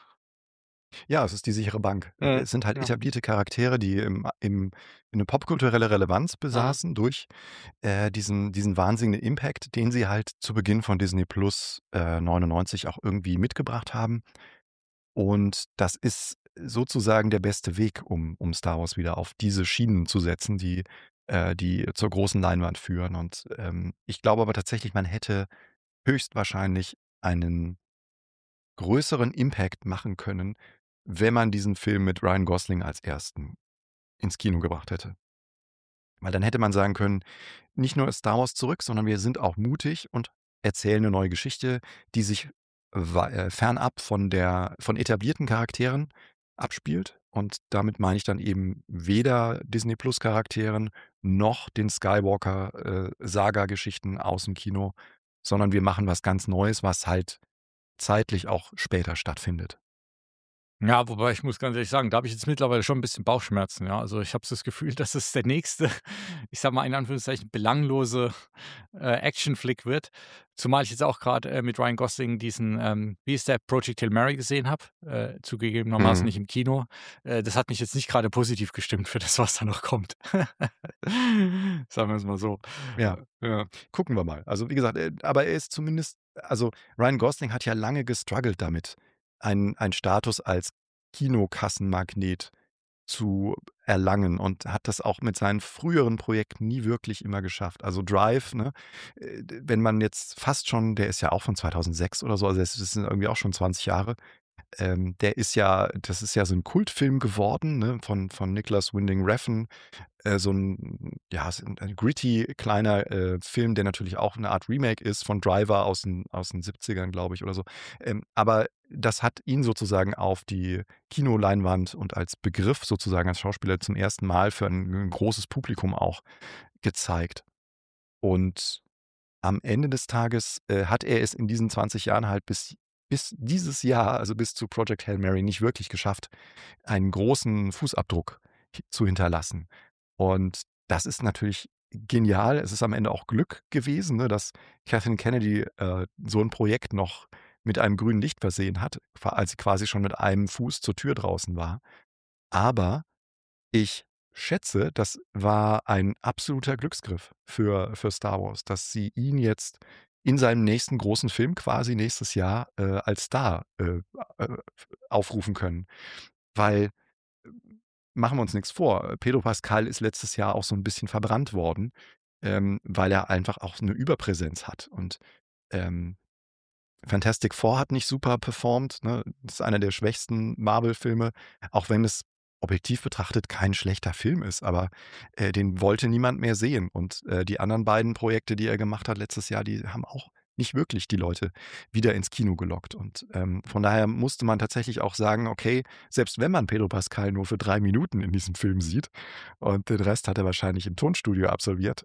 Ja, es ist die sichere Bank. Mhm. Es sind halt Ja. etablierte Charaktere, die 'ne popkulturelle Relevanz Mhm. besaßen durch, diesen wahnsinnigen Impact, den sie halt zu Beginn von Disney Plus, 99 auch irgendwie mitgebracht haben. Und das ist sozusagen der beste Weg, um Star Wars wieder auf diese Schienen zu setzen, die zur großen Leinwand führen. Und, ich glaube aber tatsächlich, man hätte höchstwahrscheinlich einen größeren Impact machen können, wenn man diesen Film mit Ryan Gosling als Ersten ins Kino gebracht hätte. Weil dann hätte man sagen können: „Nicht nur ist Star Wars zurück, sondern wir sind auch mutig und erzählen 'ne neue Geschichte, die sich fernab von etablierten Charakteren abspielt.“ Und damit meine ich dann eben weder Disney-Plus-Charakteren noch den Skywalker, Saga-Geschichten aus'm Kino, sondern wir machen was ganz Neues, was halt zeitlich auch später stattfindet. Ja, wobei ich muss ganz ehrlich sagen, da habe ich jetzt mittlerweile schon ein bisschen Bauchschmerzen, ja. Also, ich habe so das Gefühl, dass es der nächste, ich sage mal in Anführungszeichen, belanglose, Actionflick wird. Zumal ich jetzt auch gerade mit Ryan Gosling diesen, wie ist der, Project Hail Mary gesehen habe, zugegebenermaßen Mhm. nicht im Kino. Das hat mich jetzt nicht gerade positiv gestimmt für das, was da noch kommt. Sagen wir es mal so. Ja. Ja. Gucken wir mal. Also, wie gesagt, aber er ist zumindest also, Ryan Gosling hat ja lange gestruggelt damit, einen Status als Kinokassenmagnet zu erlangen und hat das auch mit seinen früheren Projekten nie wirklich immer geschafft. Also, Drive, ne, wenn man jetzt fast schon der ist ja auch von 2006 oder so, also, das sind irgendwie auch schon 20 Jahre. Das ist ja so 'n Kultfilm geworden, ne, von Nicholas Winding Refn. So 'n ja, ist 'n gritty kleiner, Film, der natürlich auch 'ne Art Remake ist von Driver aus den 70ern, glaube ich, oder so. Aber das hat ihn sozusagen auf die Kinoleinwand und als Begriff sozusagen als Schauspieler zum ersten Mal für 'n großes Publikum auch gezeigt. Und am Ende des Tages, hat er es in diesen 20 Jahren halt bis dieses Jahr, also bis zu Project Hail Mary nicht wirklich geschafft, einen großen Fußabdruck zu hinterlassen. Und das ist natürlich genial. Es ist am Ende auch Glück gewesen, ne, dass Kathleen Kennedy, so 'n Projekt noch mit einem grünen Licht versehen hat, als sie quasi schon mit einem Fuß zur Tür draußen war. Aber ich schätze, das war ein absoluter Glücksgriff für Star Wars, dass sie ihn jetzt in seinem nächsten großen Film quasi nächstes Jahr, als Star, aufrufen können. Weil, machen wir uns nichts vor, Pedro Pascal ist letztes Jahr auch so ein bisschen verbrannt worden, weil er einfach auch eine Überpräsenz hat und, ähm Fantastic Four hat nicht super performt, ne? Das ist einer der schwächsten Marvel-Filme, auch wenn es objektiv betrachtet kein schlechter Film ist, aber, den wollte niemand mehr sehen. Und, die anderen beiden Projekte, die er gemacht hat letztes Jahr, die haben auch nicht wirklich die Leute wieder ins Kino gelockt. Und, von daher musste man tatsächlich auch sagen: „Okay, selbst wenn man Pedro Pascal nur für 3 Minuten in diesem Film sieht und den Rest hat er wahrscheinlich im Tonstudio absolviert,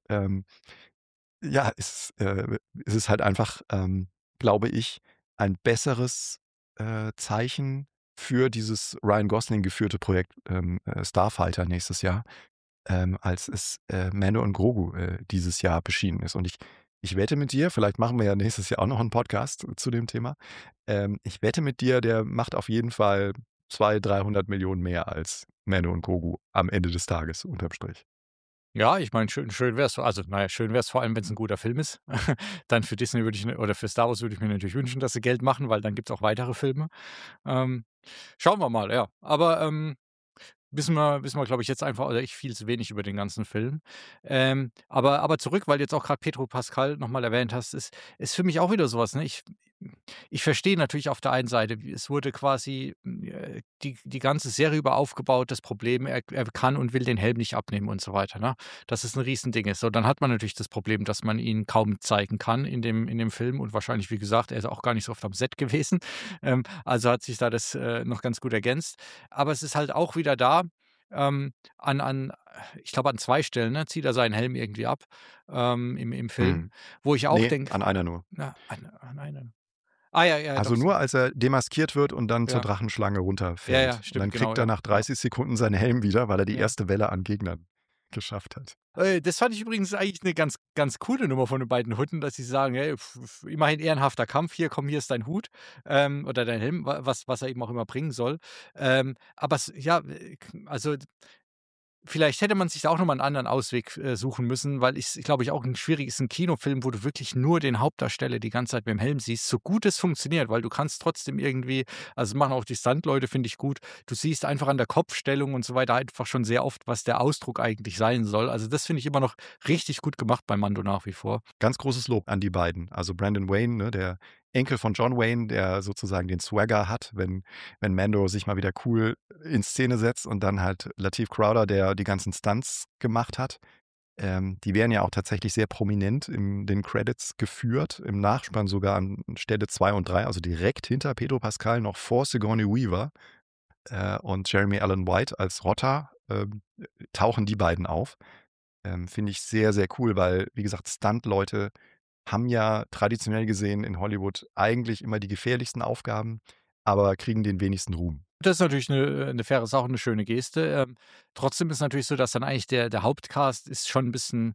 ja, es ist halt einfach, glaube ich, ein besseres, Zeichen für dieses Ryan Gosling geführte Projekt, Starfighter nächstes Jahr, als es, Mando und Grogu, dieses Jahr beschienen ist. Und ich wette mit dir, vielleicht machen wir ja nächstes Jahr auch noch einen Podcast zu dem Thema. Ich wette mit dir, der macht auf jeden Fall 200.000.000-300.000.000 mehr als Mando und Grogu am Ende des Tages unterm Strich. Ja, ich meine, schön wär's, also, na ja, schön wär's vor allem, wenn's 'n guter Film ist. Dann für Disney würde ich, oder für Star Wars würde ich mir natürlich wünschen, dass sie Geld machen, weil dann gibt's auch weitere Filme. Ähm, Schauen wir mal, ja. Aber, wissen wir, glaube ich, jetzt einfach, oder ich, viel zu wenig über den ganzen Film. Aber zurück, weil du jetzt auch gerade Pedro Pascal noch mal erwähnt hast, ist für mich auch wieder so was, ne? Ich verstehe natürlich auf der einen Seite, wie es wurde quasi, die ganze Serie über aufgebaut, das Problem, er kann und will den Helm nicht abnehmen und so weiter, ne? Dass es 'n Riesending ist. So, dann hat man natürlich das Problem, dass man ihn kaum zeigen kann in dem Film, und wahrscheinlich, wie gesagt, er ist auch gar nicht so oft am Set gewesen. Also hat sich da das, noch ganz gut ergänzt. Aber es ist halt auch wieder da, an ich glaube, an 2 Stellen, ne, zieht er seinen Helm irgendwie ab, im Film, Mhm. wo ich auch Ne, denke, an einer nur. na, an einer, ja, ja, Also, doch, nur als er demaskiert wird und dann zur ja. Drachenschlange Ja, ja, runterfällt. Und stimmt, dann genau, kriegt er ja, nach ja, 30 Sekunden seinen Helm wieder, weil er die ja. erste Welle an Gegnern geschafft hat. Das fand ich übrigens eigentlich 'ne ganz ganz coole Nummer von den beiden Hutten, dass sie sagen: „Hey, immerhin ehrenhafter Kampf hier, komm, hier ist dein Hut, oder dein Helm", was er eben auch immer bringen soll. Aber ja, also, vielleicht hätte man sich da auch noch mal 'n anderen Ausweg, suchen müssen, weil ich glaube ich, auch 'n schwierig ist, 'n Kinofilm, wo du wirklich nur den Hauptdarsteller die ganze Zeit mit dem Helm siehst, so gut es funktioniert, weil du kannst trotzdem irgendwie, also, machen auch die Stuntleute, finde ich gut. Du siehst einfach an der Kopfstellung und so weiter einfach schon sehr oft, was der Ausdruck eigentlich sein soll. Also, das finde ich immer noch richtig gut gemacht bei Mando nach wie vor. Ganz großes Lob an die beiden. Also, Brandon Wayne, ne, der Enkel von John Wayne, der sozusagen den Swagger hat, wenn Mando sich mal wieder cool in Szene setzt und dann halt Lateef Crowder, der die ganzen Stunts gemacht hat. Die werden ja auch tatsächlich sehr prominent in den Credits geführt, im Nachspann sogar an Stelle 2 und 3, also direkt hinter Pedro Pascal, noch vor Sigourney Weaver, und Jeremy Allen White als Rotta, tauchen die beiden auf. Finde ich sehr, sehr cool, weil, wie gesagt, Stuntleute haben ja traditionell gesehen in Hollywood eigentlich immer die gefährlichsten Aufgaben, aber kriegen den wenigsten Ruhm. Das ist natürlich 'ne faire Sache und 'ne schöne Geste. Trotzdem ist natürlich so, dass dann eigentlich der Hauptcast ist schon 'n bisschen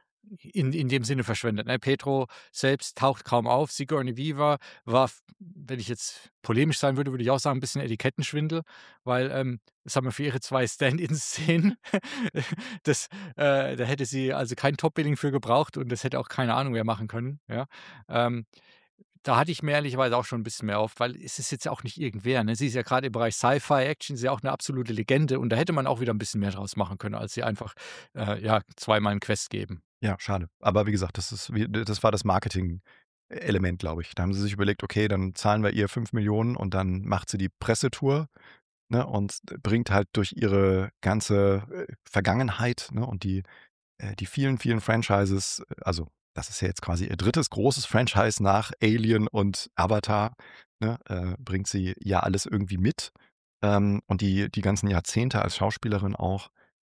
in dem Sinne verschwendet, ne? Pedro selbst taucht kaum auf. Sigourney Weaver war, wenn ich jetzt polemisch sein würde, würde ich auch sagen, 'n bisschen Etikettenschwindel, weil, das haben wir für ihre 2 Stand-in-Szenen. Das Da hätte sie also kein Top-Billing für gebraucht, und das hätte auch keine Ahnung wer machen können, ja? Ähm, Da hatte ich mir ehrlicherweise auch schon 'n bisschen mehr erhofft, weil es ist jetzt ja auch nicht irgendwer, ne? Sie ist ja grade im Bereich Sci-Fi, Action, sie ist ja auch 'ne absolute Legende, und da hätte man auch wieder 'n bisschen mehr draus machen können, als sie einfach, ja, zweimal 'n Quest geben. Ja, schade. Aber wie gesagt, das war das Marketing-Element, glaube ich. Da haben sie sich überlegt: „Okay, dann zahlen wir ihr 5 Millionen und dann macht sie die Pressetour, ne, und bringt halt durch ihre ganze, Vergangenheit, ne, und die vielen, vielen Franchises, also, das ist ja jetzt quasi ihr drittes großes Franchise nach Alien und Avatar, ne, bringt sie ja alles irgendwie mit, und die ganzen Jahrzehnte als Schauspielerin auch.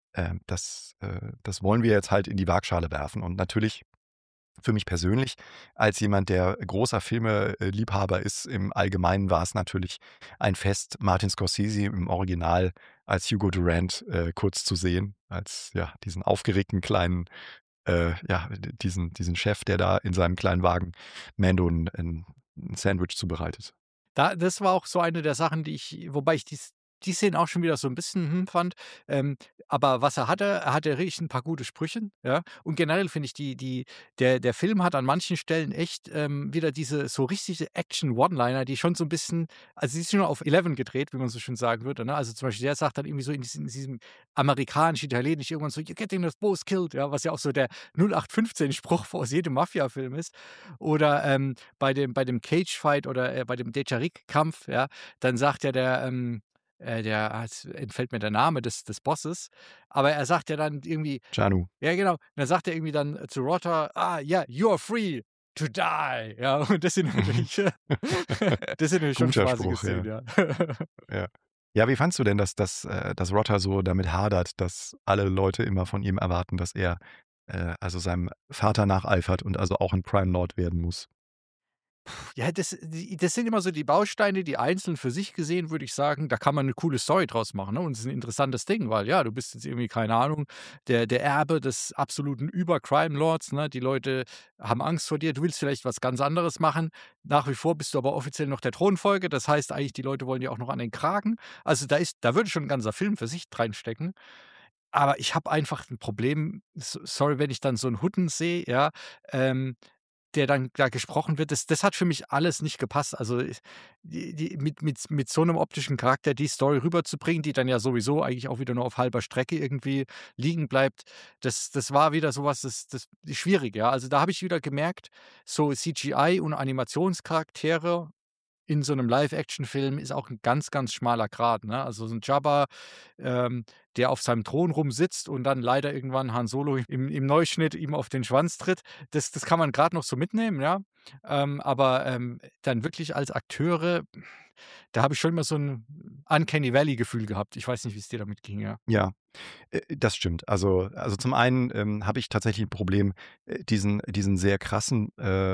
Das wollen wir jetzt halt in die Waagschale werfen. Und natürlich für mich persönlich als jemand, der großer Filme Liebhaber ist, im Allgemeinen war es natürlich ein Fest, Martin Scorsese im Original als Hugo Durant, kurz zu sehen, als, ja, diesen aufgeregten kleinen, ja, diesen Chef, der da in seinem kleinen Wagen Mando 'n Sandwich zubereitet. Das war auch so eine der Sachen, die ich, wobei ich dies die Szenen auch schon wieder so ein bisschen, fand. Ähm, aber was er hatte richtig ein paar gute Sprüche, ja? Und generell finde ich der Film hat an manchen Stellen echt, wieder diese so richtige Action-One-Liner, die schon so ein bisschen also, die ist schon auf 11 gedreht, wie man so schön sagen würde, ne? Also, zum Beispiel der sagt dann irgendwie so in diesem amerikanisch-italienisch irgendwann so: „You're getting us both killed", ja, was ja auch so der 08/15-Spruch aus jedem Mafia-Film ist. Oder, bei dem Cage-Fight oder, bei dem Dejarik-Kampf, ja, dann sagt ja jetzt entfällt mir der Name des Bosses, aber er sagt ja dann irgendwie Janu. ja genau, dann sagt er irgendwie dann zu Rotter: „Ah, ja, you're free to die." Ja, und das sind natürlich das sind natürlich schon Guter spaßige Spruch, Szenen, ja, ja. ja. Ja, wie fandst du denn, dass Rotter so damit hadert, dass alle Leute immer von ihm erwarten, dass er, also seinem Vater nacheifert und also auch 'n Crime Lord werden muss? Ja, das sind immer so die Bausteine, die einzeln für sich gesehen, würde ich sagen, da kann man 'ne coole Story draus machen, ne? Und es ist 'n interessantes Ding, weil ja, du bist jetzt irgendwie, keine Ahnung, der Erbe des absoluten Über-Crime Lords, ne? Die Leute haben Angst vor dir. Du willst vielleicht was ganz anderes machen. Nach wie vor bist du aber offiziell noch der Thronfolger. Das heißt eigentlich, die Leute wollen dir auch noch an den Kragen. Also, da würde schon 'n ganzer Film für sich reinstecken. Aber ich habe einfach 'n Problem, sorry, wenn ich dann so 'n Hutten sehe, ja, ähm der dann da gesprochen wird, das hat für mich alles nicht gepasst. Also, die mit so 'nem optischen Charakter die Story rüberzubringen, die dann ja sowieso eigentlich auch wieder nur auf halber Strecke irgendwie liegen bleibt, das war wieder so was, das ist schwierig, ja. Also, da habe ich wieder gemerkt, so CGI und Animationscharaktere in so 'nem Live-Action-Film ist auch 'n ganz, ganz schmaler Grat, ne? Also, so 'n Jabba, der auf seinem Thron rumsitzt und dann leider irgendwann Han Solo im Neuschnitt ihm auf den Schwanz tritt. Das kann man grad noch so mitnehmen, ja. Aber, dann wirklich als Akteure, da habe ich schon immer so 'n Uncanny Valley-Gefühl gehabt. Ich weiß nicht, wie's dir damit ging, ja. Ja. Das stimmt. Also zum einen, habe ich tatsächlich 'n Problem, diesen sehr krassen,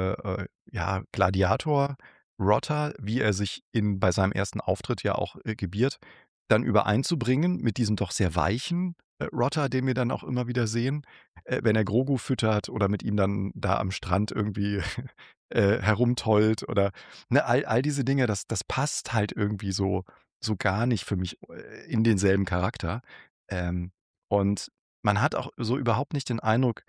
ja, Gladiator Rotter, wie er sich bei seinem ersten Auftritt ja auch, gebiert, dann übereinzubringen mit diesem doch sehr weichen, Rotter, den wir dann auch immer wieder sehen, wenn er Grogu füttert oder mit ihm dann da am Strand irgendwie, herumtollt oder, ne, all diese Dinge, das passt halt irgendwie so gar nicht für mich, in denselben Charakter. Ähm und man hat auch so überhaupt nicht den Eindruck,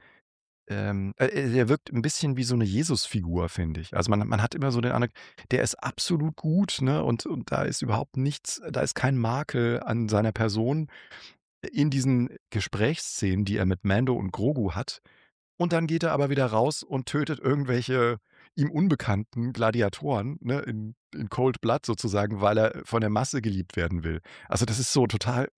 er wirkt 'n bisschen wie so 'ne Jesusfigur, finde ich. Also, man hat immer so den Eindruck, der ist absolut gut, ne, und da ist überhaupt nichts, da ist kein Makel an seiner Person in diesen Gesprächsszenen, die er mit Mando und Grogu hat. Und dann geht er aber wieder raus und tötet irgendwelche ihm unbekannten Gladiatoren, ne, in Cold Blood sozusagen, weil er von der Masse geliebt werden will. Also, das ist so total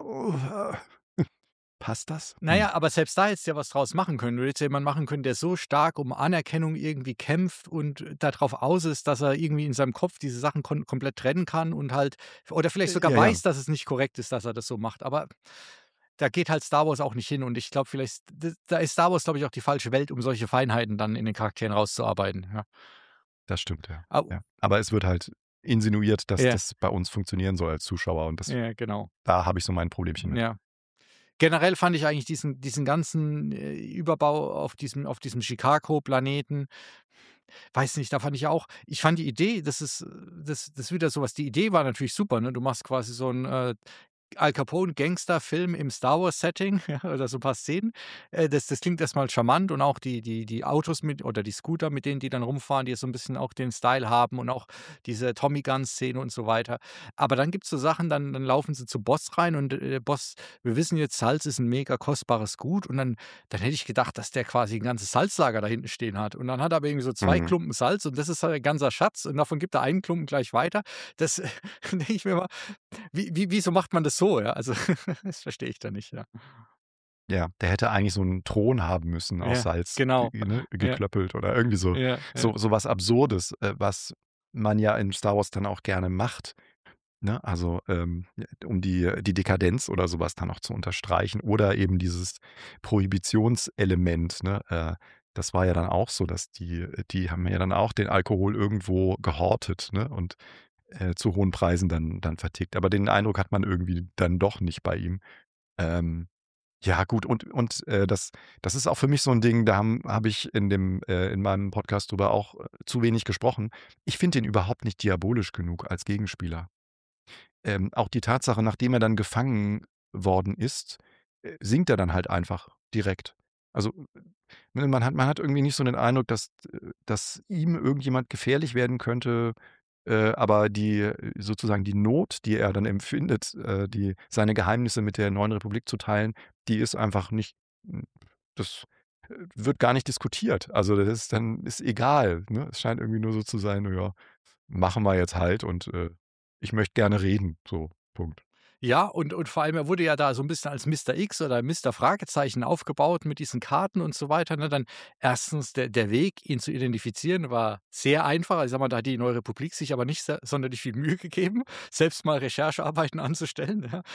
passt das? Na ja, aber selbst da hättest du ja was draus machen können. Du hättest ja jemanden machen können, der so stark um Anerkennung irgendwie kämpft und da drauf aus ist, dass er irgendwie in seinem Kopf diese Sachen komplett trennen kann und halt oder vielleicht sogar Ja, ja, weiß, dass es nicht korrekt ist, dass er das so macht. Aber da geht halt Star Wars auch nicht hin und ich glaube, vielleicht da ist Star Wars, glaube ich, auch die falsche Welt, um solche Feinheiten dann in den Charakteren rauszuarbeiten, ja. das stimmt, ja. Au Ja. Aber es wird halt insinuiert, dass ja, das bei uns funktionieren soll als Zuschauer und ja, genau. da habe ich so mein Problemchen mit. Ja. Generell fand ich eigentlich diesen ganzen, Überbau auf diesem Chicago-Planeten weiß nicht, da fand ich auch ich fand die Idee, das ist wieder so was die Idee war natürlich super, ne? Du machst quasi so 'n, Al Capone Gangsterfilm im Star Wars Setting, ja, oder so 'n paar Szenen. Das klingt erst mal charmant und auch die Autos mit oder die Scooter, mit denen die dann rumfahren, die so 'n bisschen auch den Style haben und auch diese Tommy Gun Szene und so weiter. Aber dann gibt's so Sachen, dann laufen sie zu Boss rein und, Boss wir wissen jetzt, Salz ist 'n mega kostbares Gut und dann hätte ich gedacht, dass der quasi 'n ganzes Salzlager da hinten stehen hat. Und dann hat er aber irgendwie so 2 Mhm. Klumpen Salz und das ist sein ganzer Schatz und davon gibt er einen Klumpen gleich weiter. Das denke ich mir immer wieso macht man das so, ja? Also, das verstehe ich da nicht, ja. Ja, der hätte eigentlich so 'n Thron haben müssen aus Ja, Salz, genau. ne, Ja, geklöppelt oder irgendwie so ja, ja. so was Absurdes, was man ja in Star Wars dann auch gerne macht, ne? Also, um die Dekadenz oder so was dann auch zu unterstreichen oder eben dieses Prohibitionselement, ne? Das war ja dann auch so, dass die haben ja dann auch den Alkohol irgendwo gehortet, ne, und, zu hohen Preisen dann vertickt. Aber den Eindruck hat man irgendwie dann doch nicht bei ihm. Ähm ja gut, das ist auch für mich so 'n Ding, da habe ich in meinem Podcast drüber auch, zu wenig gesprochen. Ich finde den überhaupt nicht diabolisch genug als Gegenspieler. auch die Tatsache, nachdem er dann gefangen worden ist, singt er dann halt einfach direkt. Also, man hat irgendwie nicht so den Eindruck, dass ihm irgendjemand gefährlich werden könnte, aber sozusagen die Not, die er dann empfindet, seine Geheimnisse mit der neuen Republik zu teilen, die ist einfach nicht das, wird gar nicht diskutiert. Also, das ist egal, ne? Es scheint irgendwie nur so zu sein: „Ja, machen wir jetzt halt und, ich möchte gerne reden“, so, Punkt. Ja, und vor allem, er wurde ja da so 'n bisschen als Mister X oder Mister Fragezeichen aufgebaut mit diesen Karten und so weiter, ne? Dann erstens der Weg, ihn zu identifizieren, war sehr einfach. Ich sage mal, da hat die Neue Republik sich aber nicht sonderlich viel Mühe gegeben, selbst mal Recherchearbeiten anzustellen, ja.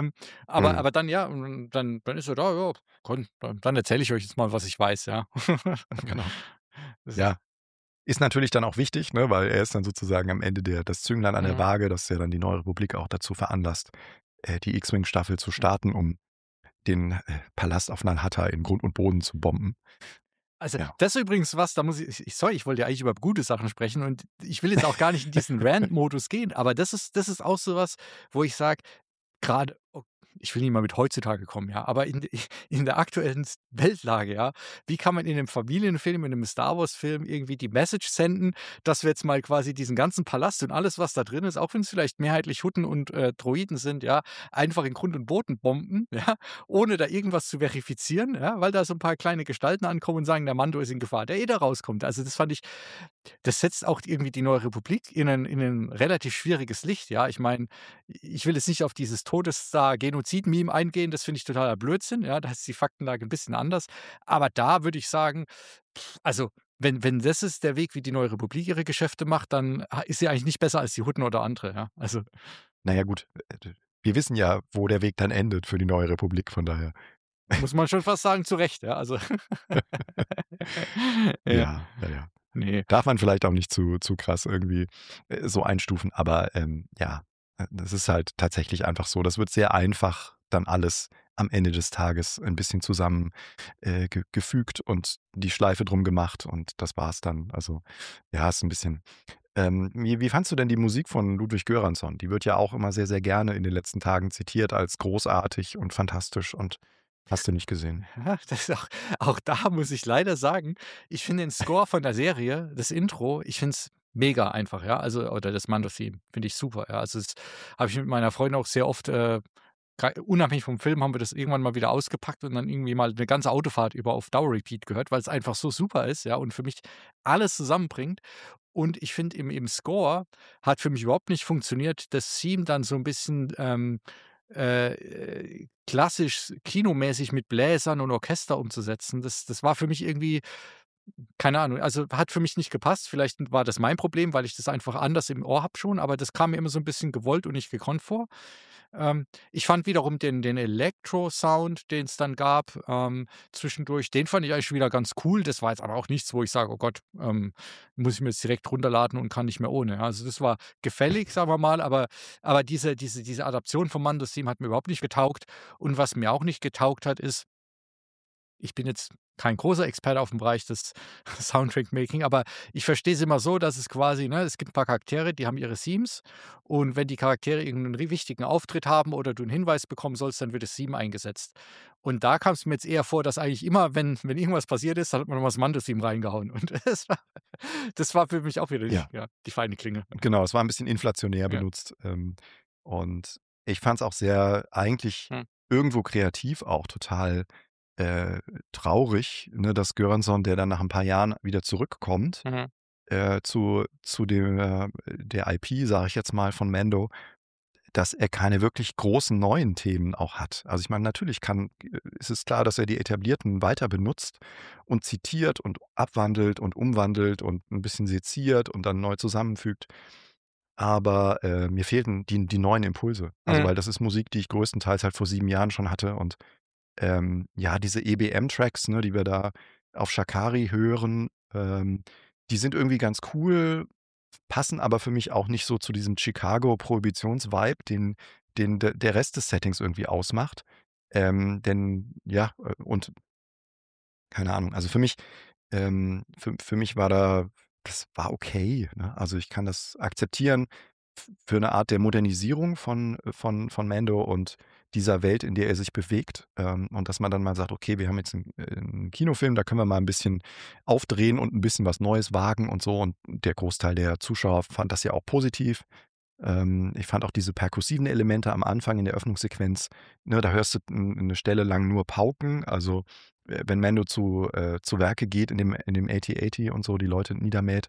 Aber Mhm. aber dann ja, dann ist er da: „Ja, komm, dann erzähle ich euch jetzt mal, was ich weiß“, ja. Genau. Das Ja. Ist natürlich dann auch wichtig, ne, weil er ist dann sozusagen am Ende das Zünglein an der mhm. Waage, das ja dann die Neue Republik auch dazu veranlasst, die X-Wing-Staffel zu Mhm. starten, um den, Palast auf Nal Hutta in Grund und Boden zu bomben. Also, Ja. das ist übrigens was, da muss ich sorry, ich wollte ja eigentlich über gute Sachen sprechen und ich will jetzt auch gar nicht in diesen Rant-Modus gehen, aber das ist auch so was, wo ich sage, grade ich will nicht mal mit heutzutage kommen, ja, aber in der aktuellen Weltlage, ja, wie kann man in 'nem Familienfilm, in 'nem Star-Wars-Film irgendwie die Message senden, dass wir jetzt mal quasi diesen ganzen Palast und alles, was da drin ist, auch wenn's vielleicht mehrheitlich Hutten und, Droiden sind, ja, einfach in Grund und Boden bomben, ja, ohne da irgendwas zu verifizieren, ja, weil da so 'n paar kleine Gestalten ankommen und sagen: „Der Mando ist in Gefahr“, der da rauskommt. Also, das fand ich, das setzt auch irgendwie die Neue Republik in 'nen relativ schwieriges Licht, ja. Ich meine, ich will jetzt nicht auf dieses Todesstar-Genozid-Meme eingehen, das finde ich totaler Blödsinn, ja, da ist die Faktenlage 'n bisschen anders. Aber da würde ich sagen, also, wenn das ist der Weg, wie die Neue Republik ihre Geschäfte macht, dann ist sie eigentlich nicht besser als die Hutten oder andere, ja. Also, Na ja, gut, wir wissen ja, wo der Weg dann endet für die Neue Republik, von daher. muss man schon fast sagen, zu Recht, ja, also ja, Ja, ja, ja. ne. Darf man vielleicht auch nicht zu krass irgendwie, so einstufen, aber, ja, das ist halt tatsächlich einfach so. Das wird sehr einfach dann alles am Ende des Tages ein bisschen zusammen, gefügt und die Schleife drum gemacht und das war's dann. Also, ja, ist 'n bisschen wie fandst du denn die Musik von Ludwig Göransson? Die wird ja auch immer sehr, sehr gerne in den letzten Tagen zitiert als großartig und fantastisch und hast du nicht gesehen. Ja, das ist auch da muss ich leider sagen, ich finde den Score von der Serie, das Intro, ich finde es mega einfach, ja, also oder das Mando-Theme, finde ich super, ja. Also, das habe ich mit meiner Freundin auch sehr oft, unabhängig vom Film haben wir das irgendwann mal wieder ausgepackt und dann irgendwie mal eine ganze Autofahrt über auf Dauer-Repeat gehört, weil es einfach so super ist, ja, und für mich alles zusammenbringt. Und ich finde, im Score hat für mich überhaupt nicht funktioniert, das Theme dann so ein bisschen, klassisch kinomäßig mit Bläsern und Orchester umzusetzen. Das war für mich irgendwie, keine Ahnung, also, hat für mich nicht gepasst. Vielleicht war das mein Problem, weil ich das einfach anders im Ohr habe schon, aber das kam mir immer so ein bisschen gewollt und nicht gekonnt vor. Ich fand wiederum den Elektro-Sound, den es dann gab, zwischendurch, den fand ich eigentlich wieder ganz cool. Das war jetzt aber auch nichts, wo ich sage: „Oh Gott, muss ich mir jetzt direkt runterladen und kann nicht mehr ohne“, ja. Also, das war gefällig, sagen wir mal, aber diese Adaption vom Mando-Theme hat mir überhaupt nicht getaugt. Und was mir auch nicht getaugt hat, ist, ich bin jetzt kein großer Experte auf dem Bereich des Soundtrack-Making, aber ich verstehe es immer so, dass es quasi, ne, es gibt 'n paar Charaktere, die haben ihre Themes und wenn die Charaktere irgendeinen wichtigen Auftritt haben oder du einen Hinweis bekommen sollst, dann wird das Theme eingesetzt. Und da kam es mir jetzt eher vor, dass eigentlich immer, wenn irgendwas passiert ist, dann hat man noch mal das Mando-Theme reingehauen und das war für mich auch wieder nicht, Ja. ja, die feine Klinge. Genau, es war 'n bisschen inflationär Ja. benutzt, und ich fand's auch sehr eigentlich Mhm. irgendwo kreativ auch total, äh, traurig, ne, dass Göransson, der dann nach 'n paar Jahren wieder zurückkommt, Mhm. zu der IP, sage ich jetzt mal, von Mando, dass er keine wirklich großen neuen Themen auch hat. Also, ich meine, natürlich ist es klar, dass er die etablierten weiter benutzt und zitiert und abwandelt und umwandelt und 'n bisschen seziert und dann neu zusammenfügt. Aber, mir fehlten die neuen Impulse. Also, Mhm. weil das ist Musik, die ich größtenteils halt vor 7 Jahren schon hatte und, ja, diese EBM-Tracks, ne, die wir da auf Shakari hören, die sind irgendwie ganz cool, passen aber für mich auch nicht so zu diesem Chicago-Prohibitions-Vibe, den der Rest des Settings irgendwie ausmacht. Denn ja, und keine Ahnung, also für mich war das war okay, ne? Also, ich kann das akzeptieren. für 'ne Art der Modernisierung von Mando und dieser Welt, in der er sich bewegt. Und dass man dann mal sagt: „Okay, wir haben jetzt 'n Kinofilm, da können wir mal 'n bisschen aufdrehen und 'n bisschen was Neues wagen“ und so. Und der Großteil der Zuschauer fand das ja auch positiv. Ich fand auch diese perkussiven Elemente am Anfang in der Öffnungssequenz, ne, da hörst du 'ne Stelle lang nur Pauken. Also, wenn Mando zu Werke geht in dem AT-AT und so die Leute niedermäht,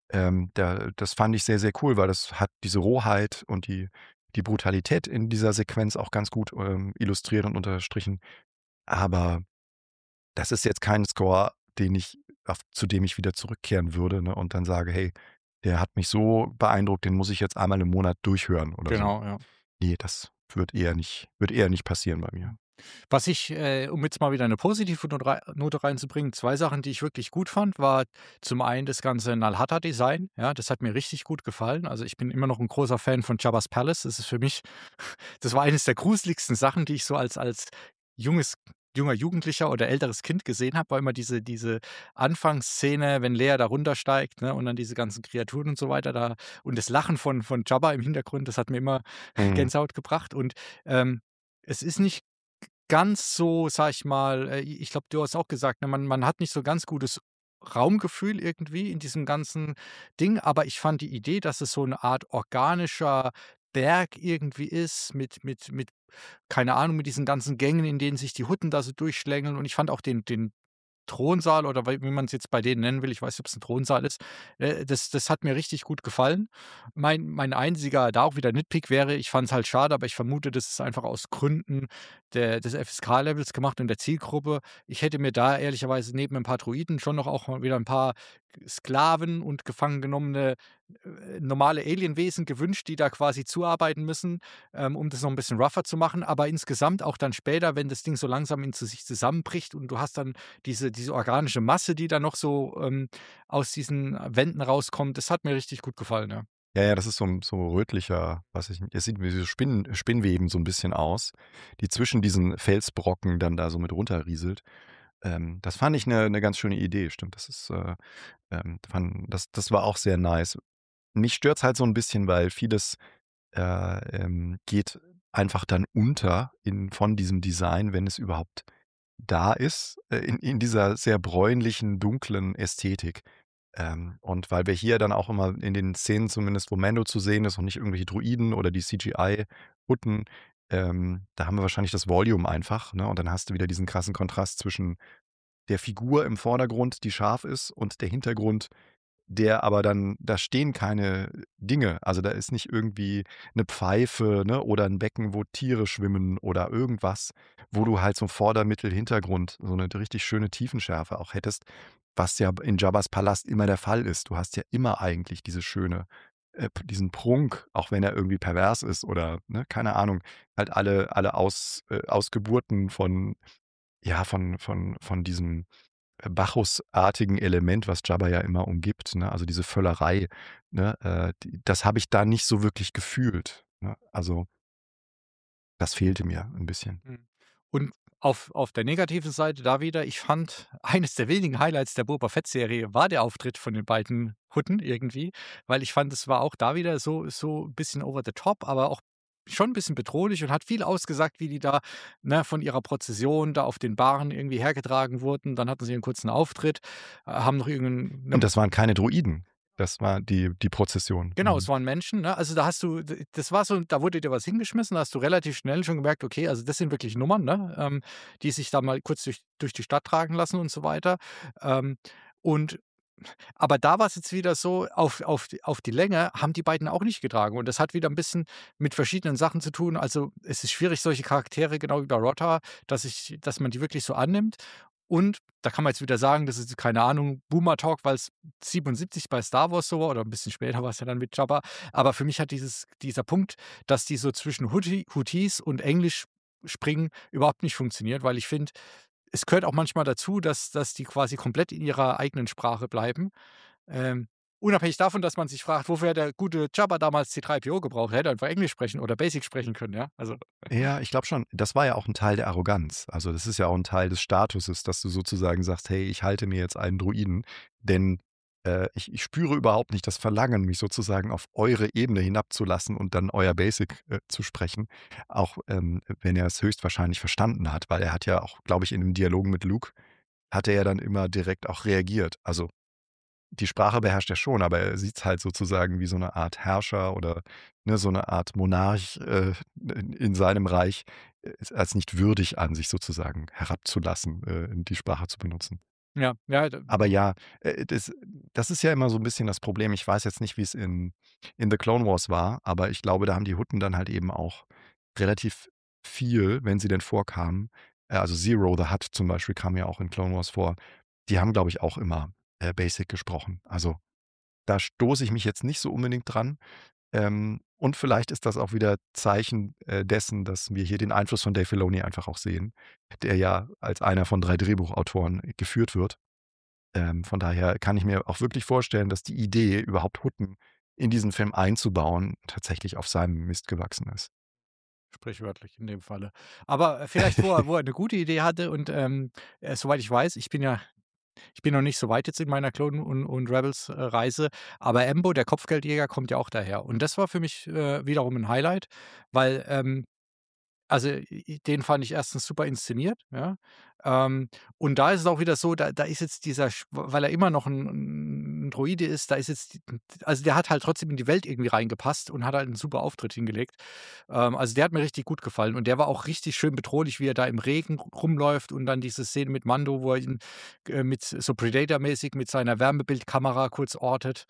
das fand ich sehr, sehr cool, weil das hat diese Rohheit und die Brutalität in dieser Sequenz auch ganz gut, illustriert und unterstrichen. Aber das ist jetzt kein Score, zu dem ich wieder zurückkehren würde, ne, und dann sage: „Hey, der hat mich so beeindruckt, den muss ich jetzt einmal im Monat durchhören“ oder so. Genau, ja. Ne, das wird eher nicht passieren bei mir. Was ich, um jetzt mal wieder eine positive Note reinzubringen, 2 Sachen, die ich wirklich gut fand, war zum einen das ganze Nalhata-Design, ja, das hat mir richtig gut gefallen. Also, ich bin immer noch ein großer Fan von Jabba's Palace. Das ist für mich das war eines der gruseligsten Sachen, die ich so als junges junger Jugendlicher oder älteres Kind gesehen habe, war immer diese Anfangsszene, wenn Leia da runtersteigt, ne, und dann diese ganzen Kreaturen und so weiter da und das Lachen von Jabba im Hintergrund, das hat mir immer Mhm. Gänsehaut gebracht und, es ist nicht ganz so, sage ich mal ich glaube, du hast auch gesagt, ne, man hat nicht so ganz gutes Raumgefühl irgendwie in diesem ganzen Ding, aber ich fand die Idee, dass es so eine Art organischer Berg irgendwie ist mit keine Ahnung, mit diesen ganzen Gängen, in denen sich die Hutten da so durchschlängeln und ich fand auch den Thronsaal oder wie man es jetzt bei denen nennen will, ich weiß nicht, ob es ein Thronsaal ist, das hat mir richtig gut gefallen. Mein einziger, da auch wieder Nitpick wäre, ich fand es halt schade, aber ich vermute, das ist einfach aus Gründen des FSK-Levels gemacht und der Zielgruppe. Ich hätte mir da ehrlicherweise neben ein paar Droiden schon noch auch mal wieder ein paar Sklaven und gefangen genommene, normale Alienwesen gewünscht, die da quasi zuarbeiten müssen, um das noch ein bisschen rougher zu machen. Aber insgesamt auch dann später, wenn das Ding so langsam in sich zusammenbricht und du hast dann diese organische Masse, die da noch so, aus diesen Wänden rauskommt, das hat mir richtig gut gefallen, ja. Ja, ja, das ist so 'n rötlicher, weiß ich nicht, es sieht wie so Spinnweben so 'n bisschen aus, die zwischen diesen Felsbrocken dann da so mit runterrieselt. Das fand ich 'ne ganz schöne Idee, stimmt. Das war auch sehr nice. Mich stört's halt so 'n bisschen, weil vieles, geht einfach dann unter von diesem Design, wenn es überhaupt da ist, in dieser sehr bräunlichen, dunklen Ästhetik. Und weil wir hier dann auch immer in den Szenen zumindest, wo Mando zu sehen ist und nicht irgendwelche Droiden oder die CGI-Hutten, da haben wir wahrscheinlich das Volume einfach, ne? Und dann hast du wieder diesen krassen Kontrast zwischen der Figur im Vordergrund, die scharf ist, und der Hintergrund, der aber dann da stehen keine Dinge. Also, da ist nicht irgendwie 'ne Pfeife, ne, oder 'n Becken, wo Tiere schwimmen oder irgendwas, wo du halt so Vorder-, Mittel-, Hintergrund so 'ne richtig schöne Tiefenschärfe auch hättest, was ja in Jabba's Palast immer der Fall ist. Du hast ja immer eigentlich diese schöne diesen Prunk, auch wenn er irgendwie pervers ist oder, ne, keine Ahnung, halt alle Ausgeburten von, ja, von diesem Bacchusartigen Element, was Jabba ja immer umgibt, ne? Also, diese Völlerei, ne? Das habe ich da nicht so wirklich gefühlt, ne? Also, das fehlte mir 'n bisschen. Mhm. Und auf der negativen Seite da wieder, ich fand, eines der wenigen Highlights der Boba Fett-Serie war der Auftritt von den beiden Hutten irgendwie, weil ich fand, es war auch da wieder so 'n bisschen over the top, aber auch schon 'n bisschen bedrohlich und hat viel ausgesagt, wie die da, ne, von ihrer Prozession da auf den Bahren irgendwie hergetragen wurden. Dann hatten sie 'n kurzen Auftritt, haben noch irgend 'ne Und das waren keine Droiden. Das war die Prozession. Genau, es Mhm. waren Menschen, ne? Also, da hast du das war so da wurde dir was hingeschmissen, da hast du relativ schnell schon gemerkt: Okay, also das sind wirklich Nummern, ne, die sich da mal kurz durch die Stadt tragen lassen und so weiter. Ähm, und aber da war's jetzt wieder so, auf die Länge haben die beiden auch nicht getragen und das hat wieder 'n bisschen mit verschiedenen Sachen zu tun. Also, es ist schwierig, solche Charaktere genau wie bei Rotta, dass man die wirklich so annimmt. Und da kann man jetzt wieder sagen, das ist, keine Ahnung, Boomer Talk, weil's 77 bei Star Wars so war oder 'n bisschen später war's ja dann mit Jabba. Aber für mich hat dieser Punkt, dass die so zwischen Hutties und Englisch springen, überhaupt nicht funktioniert, weil ich finde, es gehört auch manchmal dazu, dass die quasi komplett in ihrer eigenen Sprache bleiben. Ähm, unabhängig davon, dass man sich fragt, wofür hat der gute Jabba damals C-3PO gebraucht? Er hätte einfach Englisch sprechen oder Basic sprechen können, ja? Also Ja, ich glaube schon. Das war ja auch 'n Teil der Arroganz. Also, das ist ja auch 'n Teil des Statuses, dass du sozusagen sagst: „Hey, ich halte mir jetzt einen Druiden“, denn ich spüre überhaupt nicht das Verlangen, mich sozusagen auf eure Ebene hinabzulassen und dann euer Basic, zu sprechen, auch, wenn er es höchstwahrscheinlich verstanden hat, weil er hat ja auch, glaube ich, in den Dialogen mit Luke hat er ja dann immer direkt auch reagiert. Also, die Sprache beherrscht er schon, aber er sieht's halt sozusagen wie so 'ne Art Herrscher oder, ne, so 'ne Art Monarch, in seinem Reich, als nicht würdig an, sich sozusagen herabzulassen, die Sprache zu benutzen. Ja, ja, Aber ja, das ist ja immer so 'n bisschen das Problem. Ich weiß jetzt nicht, wie's in The Clone Wars war, aber ich glaube, da haben die Hutten dann halt eben auch relativ viel, wenn sie denn vorkamen also Zero the Hutt zum Beispiel kam ja auch in Clone Wars vor. Die haben, glaube ich, auch immer, Basic gesprochen. Also, da stoße ich mich jetzt nicht so unbedingt dran. Und vielleicht ist das auch wieder Zeichen, dessen, dass wir hier den Einfluss von Dave Filoni einfach auch sehen, der ja als einer von 3 Drehbuchautoren geführt wird. Von daher kann ich mir auch wirklich vorstellen, dass die Idee, überhaupt Hutten in diesen Film einzubauen, tatsächlich auf seinem Mist gewachsen ist. sprichwörtlich in dem Falle. Aber, vielleicht, wo er 'ne gute Idee hatte und, soweit ich weiß, ich bin noch nicht so weit jetzt in meiner Clone und Rebels, Reise, aber Embo, der Kopfgeldjäger, kommt ja auch daher. Und das war für mich, wiederum 'n Highlight, weil, also, den fand ich erstens super inszeniert, ja. Und da ist es auch wieder so, da ist jetzt dieser weil er immer noch 'n Droide ist, da ist jetzt also, der hat halt trotzdem in die Welt irgendwie reingepasst und hat halt 'n super Auftritt hingelegt. Also, der hat mir richtig gut gefallen und der war auch richtig schön bedrohlich, wie er da im Regen rumläuft und dann diese Szene mit Mando, wo er ihn, mit so Predator-mäßig mit seiner Wärmebildkamera kurz ortet.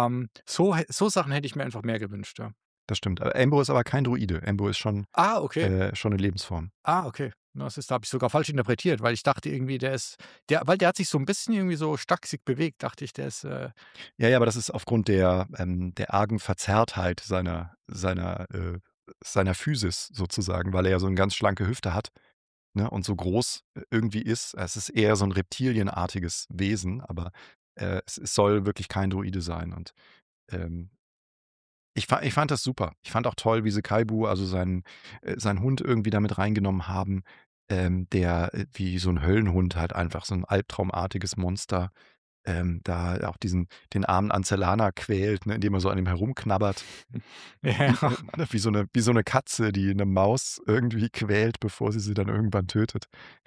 So Sachen hätte ich mir einfach mehr gewünscht, ja. Das stimmt. Embo ist aber kein Druide. Embo ist Ah, okay. schon 'ne Lebensform. Ah, okay. Na, das ist da habe ich sogar falsch interpretiert, weil ich dachte irgendwie, der hat sich so 'n bisschen irgendwie so stachsig bewegt, dachte ich, der ist, Ja, ja, aber das ist aufgrund der argen Verzerrtheit seiner Physis sozusagen, weil er ja so 'ne ganz schlanke Hüfte hat, ne, und so groß irgendwie ist. Es ist eher so 'n reptilienartiges Wesen, aber, es soll wirklich kein Droide sein und, ähm, ich fand das super. Ich fand auch toll, wie sie Kaibu, also seinen Hund irgendwie da mit reingenommen haben, der, wie so 'n Höllenhund halt einfach so 'n albtraumartiges Monster, da auch den armen Anzellana quält, ne, indem er so an ihm herumknabbert, wie, ja. ne, wie so 'ne Katze, die 'ne Maus irgendwie quält, bevor sie dann irgendwann tötet.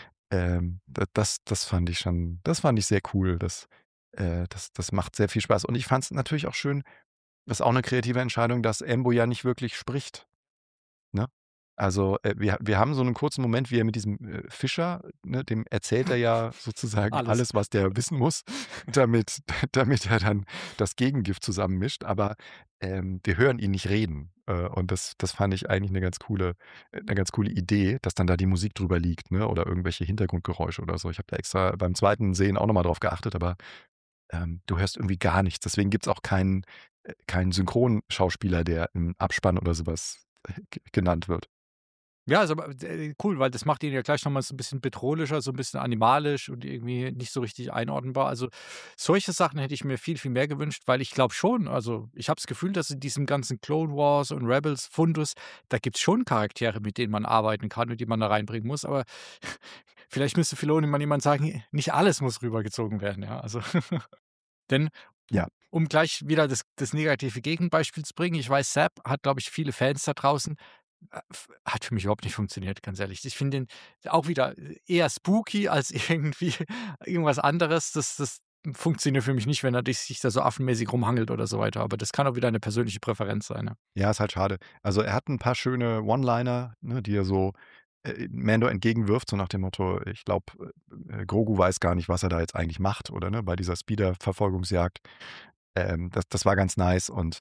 Das fand ich sehr cool. Das macht sehr viel Spaß. Und ich fand's natürlich auch schön, das ist auch 'ne kreative Entscheidung, dass Embo ja nicht wirklich spricht. Ne? Also, wir haben so 'nen kurzen Moment, wie er mit diesem, Fischer, ne, dem erzählt er ja sozusagen Alles. alles, was der wissen muss, damit damit er dann das Gegengift zusammenmischt, aber, wir hören ihn nicht reden. Und das fand ich eigentlich 'ne ganz coole Idee, dass dann da die Musik drüber liegt, ne, oder irgendwelche Hintergrundgeräusche oder so. Ich habe da extra beim zweiten Sehen auch noch mal drauf geachtet, aber, du hörst irgendwie gar nichts. Deswegen gibt's auch keinen Synchronschauspieler, der im Abspann oder so was, genannt wird. Ja, ist aber, cool, weil das macht ihn ja gleich noch mal so 'n bisschen bedrohlicher, so 'n bisschen animalisch und irgendwie nicht so richtig einordnbar. Also, solche Sachen hätte ich mir viel, viel mehr gewünscht, weil ich glaube schon also, ich habe das Gefühl, dass in diesem ganzen Clone Wars und Rebels Fundus, da gibt's schon Charaktere, mit denen man arbeiten kann und die man da reinbringen muss, aber vielleicht müsste Filoni mal jemand sagen: „Nicht alles muss rübergezogen werden“, ja, also denn Ja, um gleich wieder das negative Gegenbeispiel zu bringen, ich weiß, Zapp hat, glaube ich, viele Fans da draußen, hat für mich überhaupt nicht funktioniert, ganz ehrlich. Ich finde den auch wieder eher spooky als irgendwie irgendwas anderes. Das funktioniert für mich nicht, wenn er sich da so affenmäßig rumhangelt oder so weiter, aber das kann auch wieder eine persönliche Präferenz sein, ja. ja, ist halt schade. Also, er hat 'n paar schöne One-Liner, ne, die er so, Mando entgegenwirft, so nach dem Motto: „Ich glaube, Grogu weiß gar nicht, was er da jetzt eigentlich macht“, oder, ne, bei dieser Speeder-Verfolgungsjagd. Das war ganz nice und,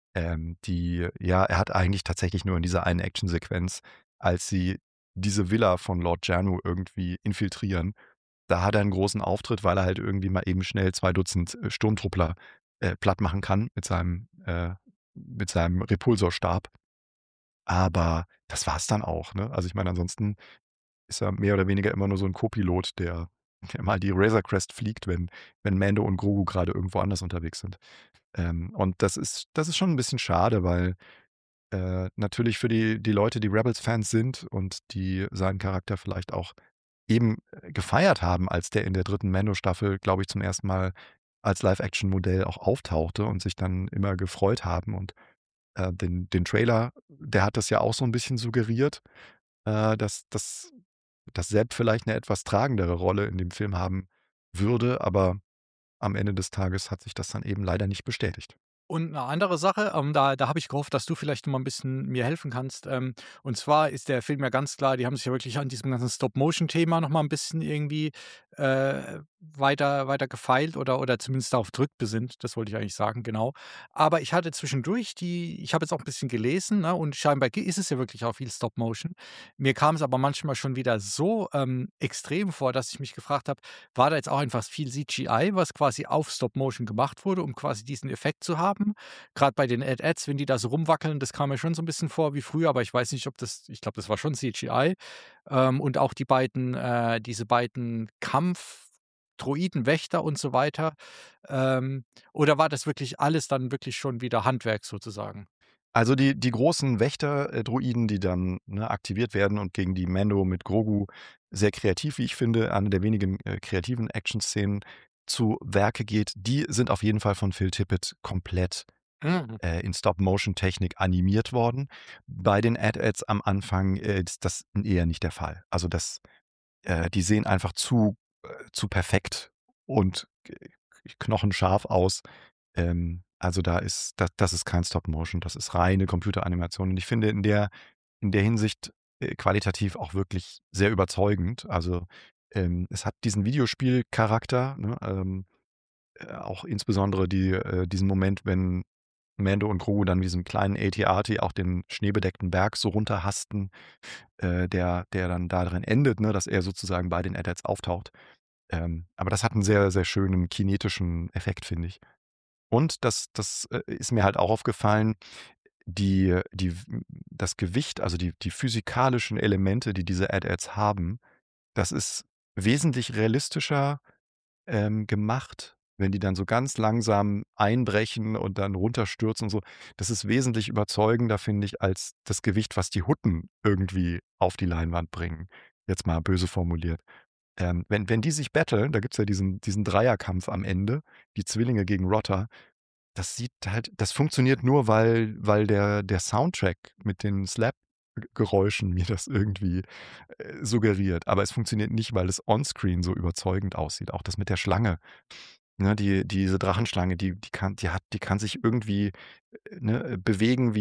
er hat eigentlich tatsächlich nur in dieser einen Actionsequenz, als sie diese Villa von Lord Janu irgendwie infiltrieren, da hat er 'n großen Auftritt, weil er halt irgendwie mal eben schnell 2 Dutzend, Sturmtruppler, platt machen kann mit seinem Repulsorstab. Aber das war's dann auch, ne? Also, ich meine, ansonsten ist er mehr oder weniger immer nur so 'n Co-Pilot, der mal die Razor Crest fliegt, wenn Mando und Grogu grade irgendwo anders unterwegs sind. Und das ist schon 'n bisschen schade, weil, natürlich für die Leute, die Rebels-Fans sind und die seinen Charakter vielleicht auch eben, gefeiert haben, als der in der 3. Mando-Staffel, glaube ich, zum ersten Mal als Live-Action-Modell auch auftauchte und sich dann immer gefreut haben und, den Trailer, der hat das ja auch so 'n bisschen suggeriert, dass Sepp vielleicht 'ne etwas tragendere Rolle in dem Film haben würde, aber am Ende des Tages hat sich das dann eben leider nicht bestätigt. Und 'ne andere Sache, da habe ich gehofft, dass du vielleicht noch mal 'n bisschen mir helfen kannst. Und zwar ist der Film ja ganz klar, die haben sich ja wirklich an diesem ganzen Stop-Motion-Thema noch mal 'n bisschen irgendwie, weiter gefeilt oder zumindest darauf rückbesinnt. Das wollte ich eigentlich sagen, genau. Aber ich hatte zwischendurch ich habe jetzt auch 'n bisschen gelesen, ne, und scheinbar ist es ja wirklich auch viel Stop-Motion. Mir kam es aber manchmal schon wieder so, extrem vor, dass ich mich gefragt habe: War da jetzt auch einfach viel CGI, was quasi auf Stop Motion gemacht wurde, um quasi diesen Effekt zu haben? Grad bei den Ads, wenn die da so rumwackeln, das kam mir schon so 'n bisschen vor wie früher, aber ich weiß nicht, ob das ich glaube, das war schon CGI. Und auch diese beiden Kampf-Droiden-Wächter und so weiter. Oder war das wirklich alles dann wirklich schon wieder Handwerk sozusagen? Also, die großen Wächter Droiden, die dann, ne, aktiviert werden und gegen die Mando mit Grogu sehr kreativ, wie ich finde, eine der wenigen, kreativen Action-Szenen zu Werke geht, die sind auf jeden Fall von Phil Tippett komplett, Mhm. in Stop-Motion-Technik animiert worden. Bei den Ads am Anfang, ist das eher nicht der Fall. Also, die sehen einfach zu perfekt und knochenscharf aus. Also, das ist kein Stop Motion, das ist reine Computeranimation und ich finde in der Hinsicht, qualitativ auch wirklich sehr überzeugend. Also, es hat diesen Videospielcharakter, ne, auch insbesondere diesen Moment, wenn Mando und Grogu dann mit diesem kleinen AT-AT auch den schneebedeckten Berg so runterhasten, der dann da drin endet, ne, dass er sozusagen bei den AT-ATs auftaucht. Aber das hat 'n sehr, sehr schönen kinetischen Effekt, finde ich. Und das ist mir halt auch aufgefallen, das Gewicht, also die physikalischen Elemente, die diese AT-ATs haben, das ist wesentlich realistischer, gemacht, wenn die dann so ganz langsam einbrechen und dann runterstürzen und so. Das ist wesentlich überzeugender, finde ich, als das Gewicht, was die Hutten irgendwie auf die Leinwand bringen, jetzt mal böse formuliert. Wenn die sich battlen, da gibt's ja diesen Dreierkampf am Ende, die Zwillinge gegen Rotter, das funktioniert nur, weil der Soundtrack mit den Slap Geräuschen mir das irgendwie, suggeriert. Aber es funktioniert nicht, weil es onscreen so überzeugend aussieht. Auch das mit der Schlange, ne, diese Drachenschlange, die kann sich irgendwie, ne, bewegen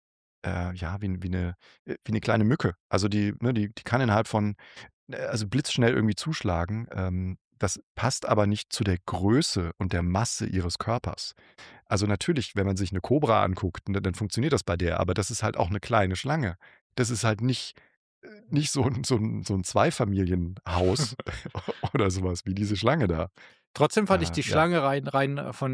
ja, wie 'ne kleine Mücke. Also, die kann innerhalb von also, blitzschnell irgendwie zuschlagen. Das passt aber nicht zu der Größe und der Masse ihres Körpers. Also, natürlich, wenn man sich 'ne Kobra anguckt, ne, dann funktioniert das bei der, aber das ist halt auch 'ne kleine Schlange. Das ist halt nicht so 'n Zweifamilienhaus oder so was wie diese Schlange da. Trotzdem fand ich die Ja. Schlange rein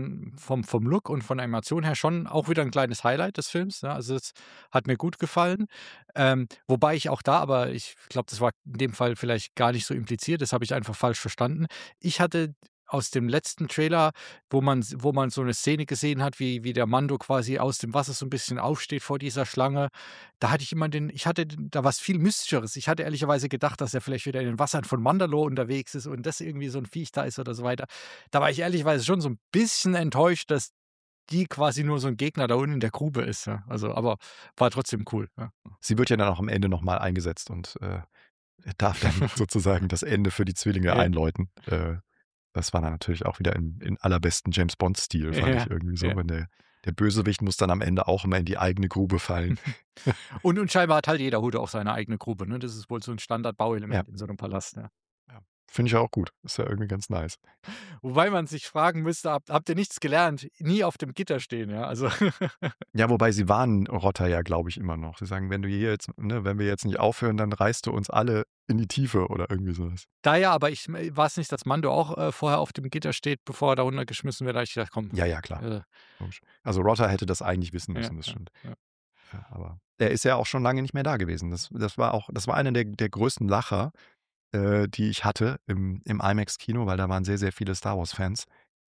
vom Look und von der Animation her schon auch wieder 'n kleines Highlight des Films, ne? Also, es hat mir gut gefallen. Wobei ich auch da aber ich glaube, das war in dem Fall vielleicht gar nicht so impliziert, das habe ich einfach falsch verstanden. Ich hatte aus dem letzten Trailer, wo man so 'ne Szene gesehen hat, wie der Mando quasi aus dem Wasser so 'n bisschen aufsteht vor dieser Schlange, da hatte ich immer den ich hatte d da was viel Mystischeres. Ich hatte ehrlicherweise gedacht, dass er vielleicht wieder in den Wassern von Mandalore unterwegs ist und das irgendwie so 'n Viech da ist oder so weiter. Da war ich ehrlicherweise schon so 'n bisschen enttäuscht, dass die quasi nur so 'n Gegner da unten in der Grube ist, ja. Also, aber war trotzdem cool, ja. Sie wird ja dann auch am Ende noch mal eingesetzt und, darf dann sozusagen das Ende für die Zwillinge Ja, einläuten. Das war dann natürlich auch wieder in allerbesten James-Bond-Stil, fand ja, ich irgendwie so, ja. wenn der Bösewicht muss dann am Ende auch immer in die eigene Grube fallen. Und scheinbar hat halt jeder Hut auch seine eigene Grube, ne? Das ist wohl so 'n Ja, Standardbauelement in so 'nem Palast, ja. ja. Finde ich auch gut. Ist ja irgendwie ganz nice. Wobei man sich fragen müsste: Habt ihr nichts gelernt? Nie auf dem Gitter stehen, ja? Also Ja, wobei sie warnen Rotter ja, glaube ich, immer noch. Sie sagen: „Wenn du hier jetzt ne, wenn wir jetzt nicht aufhören, dann reißt du uns alle in die Tiefe“ oder irgendwie so was. da ja, aber war es nicht, dass Mando auch, vorher auf dem Gitter steht, bevor er da runtergeschmissen wird? Da habe ich gedacht: „Komm, Ja, ja, klar. äh, Logisch. Also, Rotter hätte das eigentlich wissen ja, müssen, das ja, stimmt. ja, Ja, aber er ist ja auch schon lange nicht mehr da gewesen. Das war einer der größten Lacher, die ich hatte im IMAX-Kino, weil da waren sehr, sehr viele Star-Wars-Fans.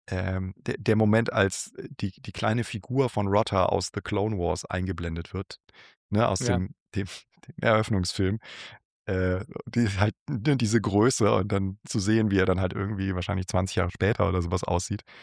Der Moment, als die kleine Figur von Rotter aus The Clone Wars eingeblendet wird, ne, aus ja. dem Eröffnungsfilm, die halt ne, diese Größe und dann zu sehen, wie er dann halt irgendwie wahrscheinlich 20 Jahre später oder so was aussieht.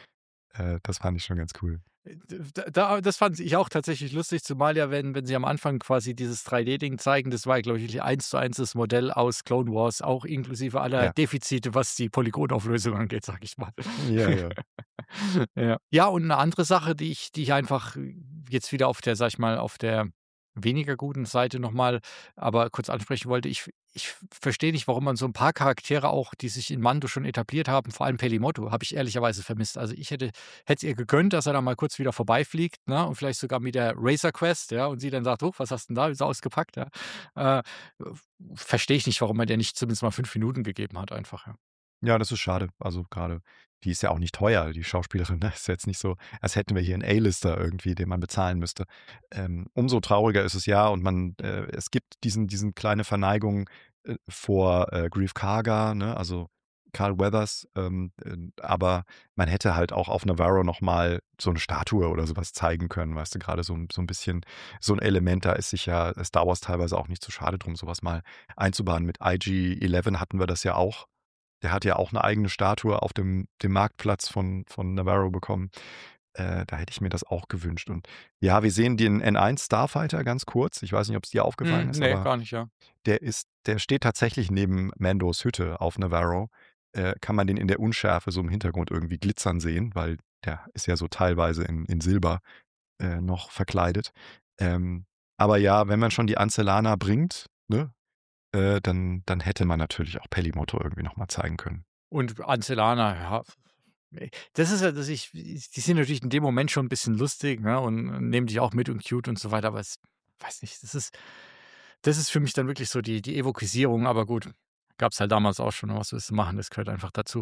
Das fand ich schon ganz cool. Das fand ich auch tatsächlich lustig, zumal ja, wenn sie am Anfang quasi dieses 3D-Ding zeigen, das war ja, glaube ich, wirklich 1:1 das Modell aus Clone Wars, auch inklusive aller Ja. Defizite, was die Polygonauflösung angeht, sage ich mal. Ja, ja. Ja. Ja, und eine andere Sache, die ich einfach jetzt wieder auf der, sage ich mal, auf der weniger guten Seite noch mal aber kurz ansprechen wollte. Ich verstehe nicht, warum man so ein paar Charaktere auch, die sich in Mando schon etabliert haben, vor allem Pelimotto, habe ich ehrlicherweise vermisst. Also, ich hätte es ihr gegönnt, dass er da mal kurz wieder vorbeifliegt, ne, und vielleicht sogar mit der Razor Quest, ja, und sie dann sagt: „Oh, was hast 'n da so ausgepackt?“ Ja. Äh, verstehe ich nicht, warum man der nicht zumindest mal 5 Minuten gegeben hat einfach, ja. Ja, das ist schade. Also, grade die ist ja auch nicht teuer, die Schauspielerin, ne? Ist jetzt nicht so, als hätten wir hier 'n A-Lister irgendwie, den man bezahlen müsste. Umso trauriger ist es ja und es gibt diesen kleine Verneigung, vor, Greef Karga, ne, also Carl Weathers, aber man hätte halt auch auf Navarro noch mal so 'ne Statue oder so was zeigen können, weißt du? Grade so 'n bisschen so 'n Element, da ist sich ja Star Wars teilweise auch nicht zu schade drum, so was mal einzubauen. Mit IG-11 hatten wir das ja auch. Der hat ja auch 'ne eigene Statue auf dem Marktplatz von Navarro bekommen. Da hätte ich mir das auch gewünscht und ja, wir sehen den N1 Starfighter ganz kurz. Ich weiß nicht, ob's dir aufgefallen ist, Ne, aber gar nicht, ja. der steht tatsächlich neben Mandos Hütte auf Navarro. Kann man den in der Unschärfe so im Hintergrund irgendwie glitzern sehen, weil der ist ja so teilweise in Silber, noch verkleidet. Ähm, aber ja, wenn man schon die Ancelana bringt, ne, dann hätte man natürlich auch Pelimotto irgendwie noch mal zeigen können. Und Ancelana, ja, das ist ja, dass die sind natürlich in dem Moment schon 'n bisschen lustig, ne, und nehmen dich auch mit und cute und so weiter, aber es weiß nicht, das ist für mich dann wirklich so die Evokisierung, aber gut, gab's halt damals auch schon, was willst du machen? Das gehört einfach dazu.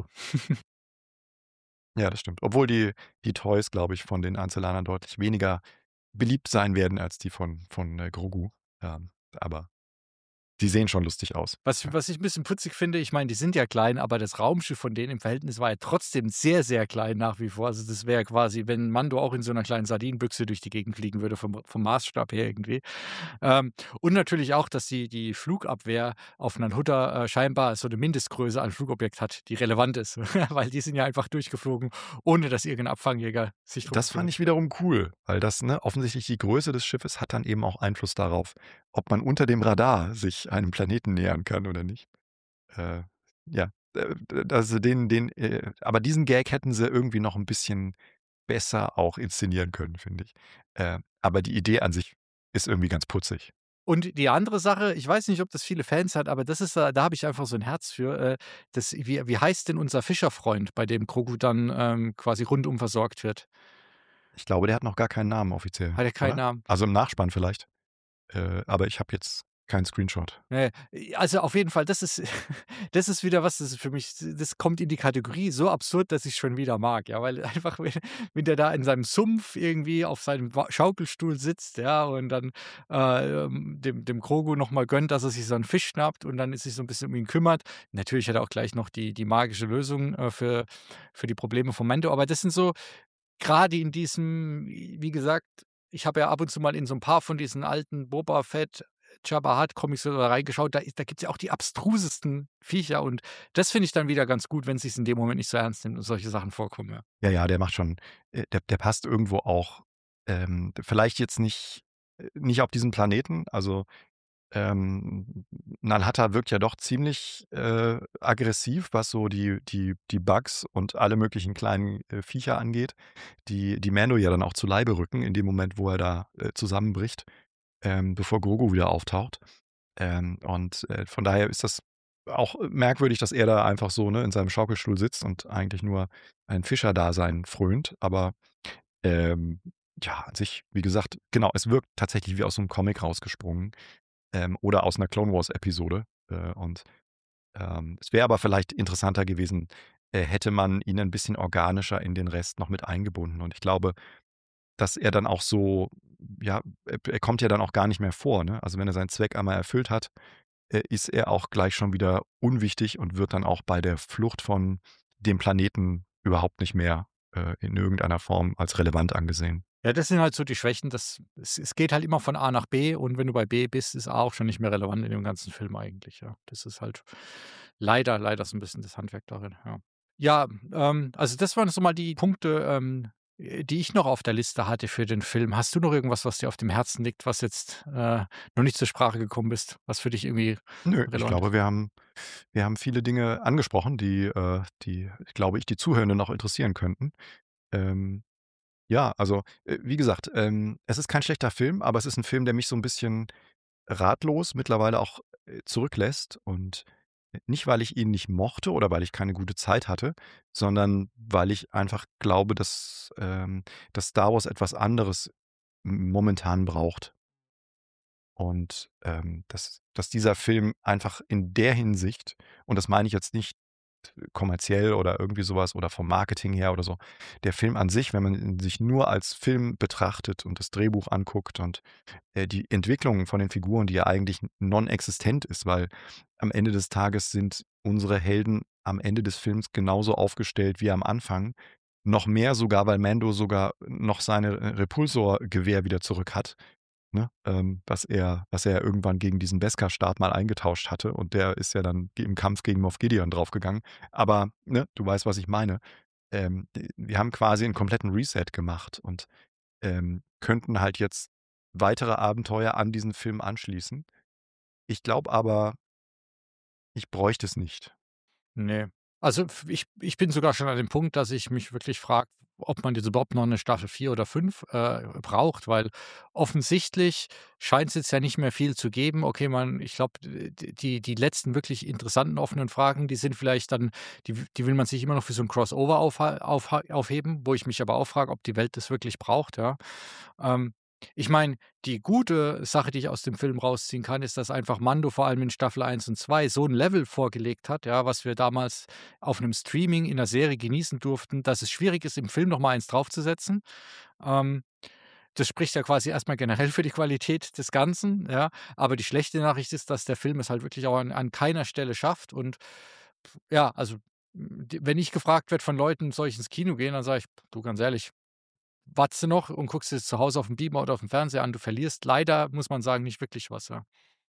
Ja, das stimmt. Obwohl die Toys, glaube ich, von den Einzelhandeln deutlich weniger beliebt sein werden als die von Grogu. Aber die sehen schon lustig aus. Was Ja. was ich 'n bisschen putzig finde, ich meine, die sind ja klein, aber das Raumschiff von denen im Verhältnis war ja trotzdem sehr, sehr klein nach wie vor. Also, das wäre quasi, wenn Mando auch in so 'ner kleinen Sardinenbüchse durch die Gegend fliegen würde vom Maßstab her irgendwie. Und natürlich auch, dass die Flugabwehr auf Nanthuta, scheinbar so 'ne Mindestgröße an Flugobjekt hat, die relevant ist, weil die sind ja einfach durchgeflogen, ohne dass irgendein Abfangjäger sich drum Das fand gekümmert ich wiederum cool, weil das, ne, offensichtlich die Größe des Schiffes hat dann eben auch Einfluss darauf, ob man unter dem Radar sich einem Planeten nähern kann oder nicht. Äh, ja, also aber diesen Gag hätten sie irgendwie noch 'n bisschen besser auch inszenieren können, finde ich. Aber die Idee an sich ist irgendwie ganz putzig. Und die andere Sache, ich weiß nicht, ob das viele Fans hat, aber das ist da habe ich einfach so 'n Herz für, das wie heißt denn unser Fischerfreund, bei dem Grogu dann, quasi rundum versorgt wird? Ich glaube, der hat noch gar keinen Namen offiziell, Hat er keinen oder? Namen? Also, im Nachspann vielleicht, aber ich habe jetzt keinen Screenshot. Ne, also auf jeden Fall, das ist das ist wieder was, das ist für mich, das kommt in die Kategorie so absurd, dass ich's schon wieder mag, ja, weil einfach, wenn der da in seinem Sumpf irgendwie auf seinem Schaukelstuhl sitzt, ja, und dann, dem Grogu noch mal gönnt, dass er sich so 'n Fisch schnappt und dann sich so 'n bisschen um ihn kümmert. Natürlich hat er auch gleich noch die magische Lösung, für die Probleme von Mando, aber das sind so grade in diesem, wie gesagt, ich habe ja ab und zu mal in so 'n paar von diesen alten Boba Fett, Jabba Hutt Comics so reingeschaut, da gibt's ja auch die abstrusesten Viecher und das finde ich dann wieder ganz gut, wenn sich's in dem Moment nicht so ernst nimmt und solche Sachen vorkommen, ja. Ja, ja, der macht schon der passt irgendwo auch, vielleicht jetzt nicht auf diesen Planeten. Also, Nal Hutta wirkt ja doch ziemlich, aggressiv, was so die Bugs und alle möglichen kleinen, Viecher angeht, die Mando ja dann auch zu Leibe rücken in dem Moment, wo er da, zusammenbricht, bevor Grogu wieder auftaucht. Von daher ist das auch merkwürdig, dass er da einfach so, ne, in seinem Schaukelstuhl sitzt und eigentlich nur ein Fischerdasein frönt. Aber, ähm, ja, an sich, wie gesagt, genau, es wirkt tatsächlich wie aus so 'nem Comic rausgesprungen, oder aus 'ner Clone Wars Episode. Es wäre aber vielleicht interessanter gewesen, hätte man ihn 'n bisschen organischer in den Rest noch mit eingebunden. Und ich glaube, dass er dann auch so ja, er kommt ja dann auch gar nicht mehr vor, ne? Also, wenn er seinen Zweck einmal erfüllt hat, ist er auch gleich schon wieder unwichtig und wird dann auch bei der Flucht von dem Planeten überhaupt nicht mehr, in irgendeiner Form als relevant angesehen. Ja, das sind halt so die Schwächen, es geht halt immer von A nach B und wenn du bei B bist, ist A auch schon nicht mehr relevant in dem ganzen Film eigentlich, ja. Das ist halt leider so 'n bisschen das Handwerk darin, ja. Ja, also das waren so mal die Punkte, die ich noch auf der Liste hatte für den Film. Hast du noch irgendwas, was dir auf dem Herzen liegt, was jetzt, noch nicht zur Sprache gekommen ist, was für dich irgendwie Nö, ich relevant glaube, ist? wir haben viele Dinge angesprochen, die, glaube ich, die Zuhörenden noch interessieren könnten. Ähm, ja, also, wie gesagt, es ist kein schlechter Film, aber es ist ein Film, der mich so ein bisschen ratlos mittlerweile auch, zurücklässt und nicht, weil ich ihn nicht mochte oder weil ich keine gute Zeit hatte, sondern weil ich einfach glaube, dass Star Wars etwas anderes momentan braucht. Und, dass dieser Film einfach in der Hinsicht, und das meine ich jetzt nicht kommerziell oder irgendwie sowas oder vom Marketing her oder so. Der Film an sich, wenn man ihn sich nur als Film betrachtet und das Drehbuch anguckt und, die Entwicklung von den Figuren, die ja eigentlich non-existent ist, weil am Ende des Tages sind unsere Helden am Ende des Films genauso aufgestellt wie am Anfang. Noch mehr sogar, weil Mando sogar noch seine, Repulsor-Gewehr wieder zurück hat. Ne? Was er irgendwann gegen diesen Beskar-Stab mal eingetauscht hatte, und der ist ja dann im Kampf gegen Moff Gideon draufgegangen. Aber, ne, du weißt, was ich meine. Wir haben quasi einen kompletten Reset gemacht und, könnten halt jetzt weitere Abenteuer an diesen Film anschließen. Ich glaube aber, ich bräuchte es nicht. Ne. Also, ich bin sogar schon an dem Punkt, dass ich mich wirklich frage, ob man jetzt überhaupt noch 'ne Staffel 4 oder 5 braucht, weil offensichtlich scheint's jetzt ja nicht mehr viel zu geben. Okay, ich glaube, die letzten wirklich interessanten offenen Fragen, die sind vielleicht dann die will man sich immer noch für so 'n Crossover aufheben, wo ich mich aber auch frage, ob die Welt das wirklich braucht, ja. Ähm, Ich meine, die gute Sache, die ich aus dem Film rausziehen kann, ist, dass einfach Mando vor allem in Staffel 1 und 2 so 'n Level vorgelegt hat, ja, was wir damals auf 'nem Streaming in 'ner Serie genießen durften, dass es schwierig ist, im Film noch mal eins draufzusetzen. Ähm, Das spricht ja quasi erst mal generell für die Qualität des Ganzen, ja. Aber die schlechte Nachricht ist, dass der Film es halt wirklich auch an keiner Stelle schafft und ja, also, d wenn ich gefragt werde von Leuten: „Soll ich ins Kino gehen?", dann sage ich: „Du, ganz ehrlich, wartest du noch und guckst dir das zu Hause aufm Beamer oder aufm Fernseher an. Du verlierst leider, muss man sagen, nicht wirklich was, ja."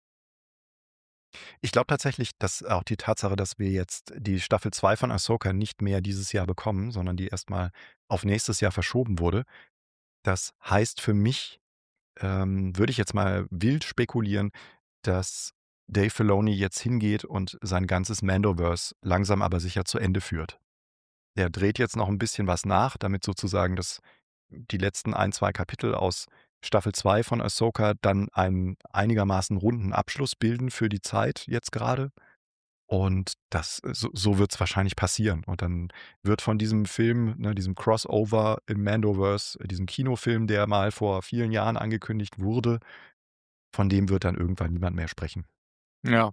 Ich glaube tatsächlich, dass auch die Tatsache, dass wir jetzt die Staffel 2 von Ahsoka nicht mehr dieses Jahr bekommen, sondern die erst mal auf nächstes Jahr verschoben wurde, das heißt für mich, würde ich jetzt mal wild spekulieren, dass Dave Filoni jetzt hingeht und sein ganzes Mandoverse langsam aber sicher zu Ende führt. Er dreht jetzt noch ein bisschen was nach, damit sozusagen die letzten ein 2 Kapitel aus Staffel 2 von Ahsoka dann einen einigermaßen runden Abschluss bilden für die Zeit jetzt gerade. Und so wird es wahrscheinlich passieren. Und dann wird von diesem Film, ne, diesem Crossover im Mandoverse, diesem Kinofilm, der mal vor vielen Jahren angekündigt wurde, von dem wird dann irgendwann niemand mehr sprechen. Ja,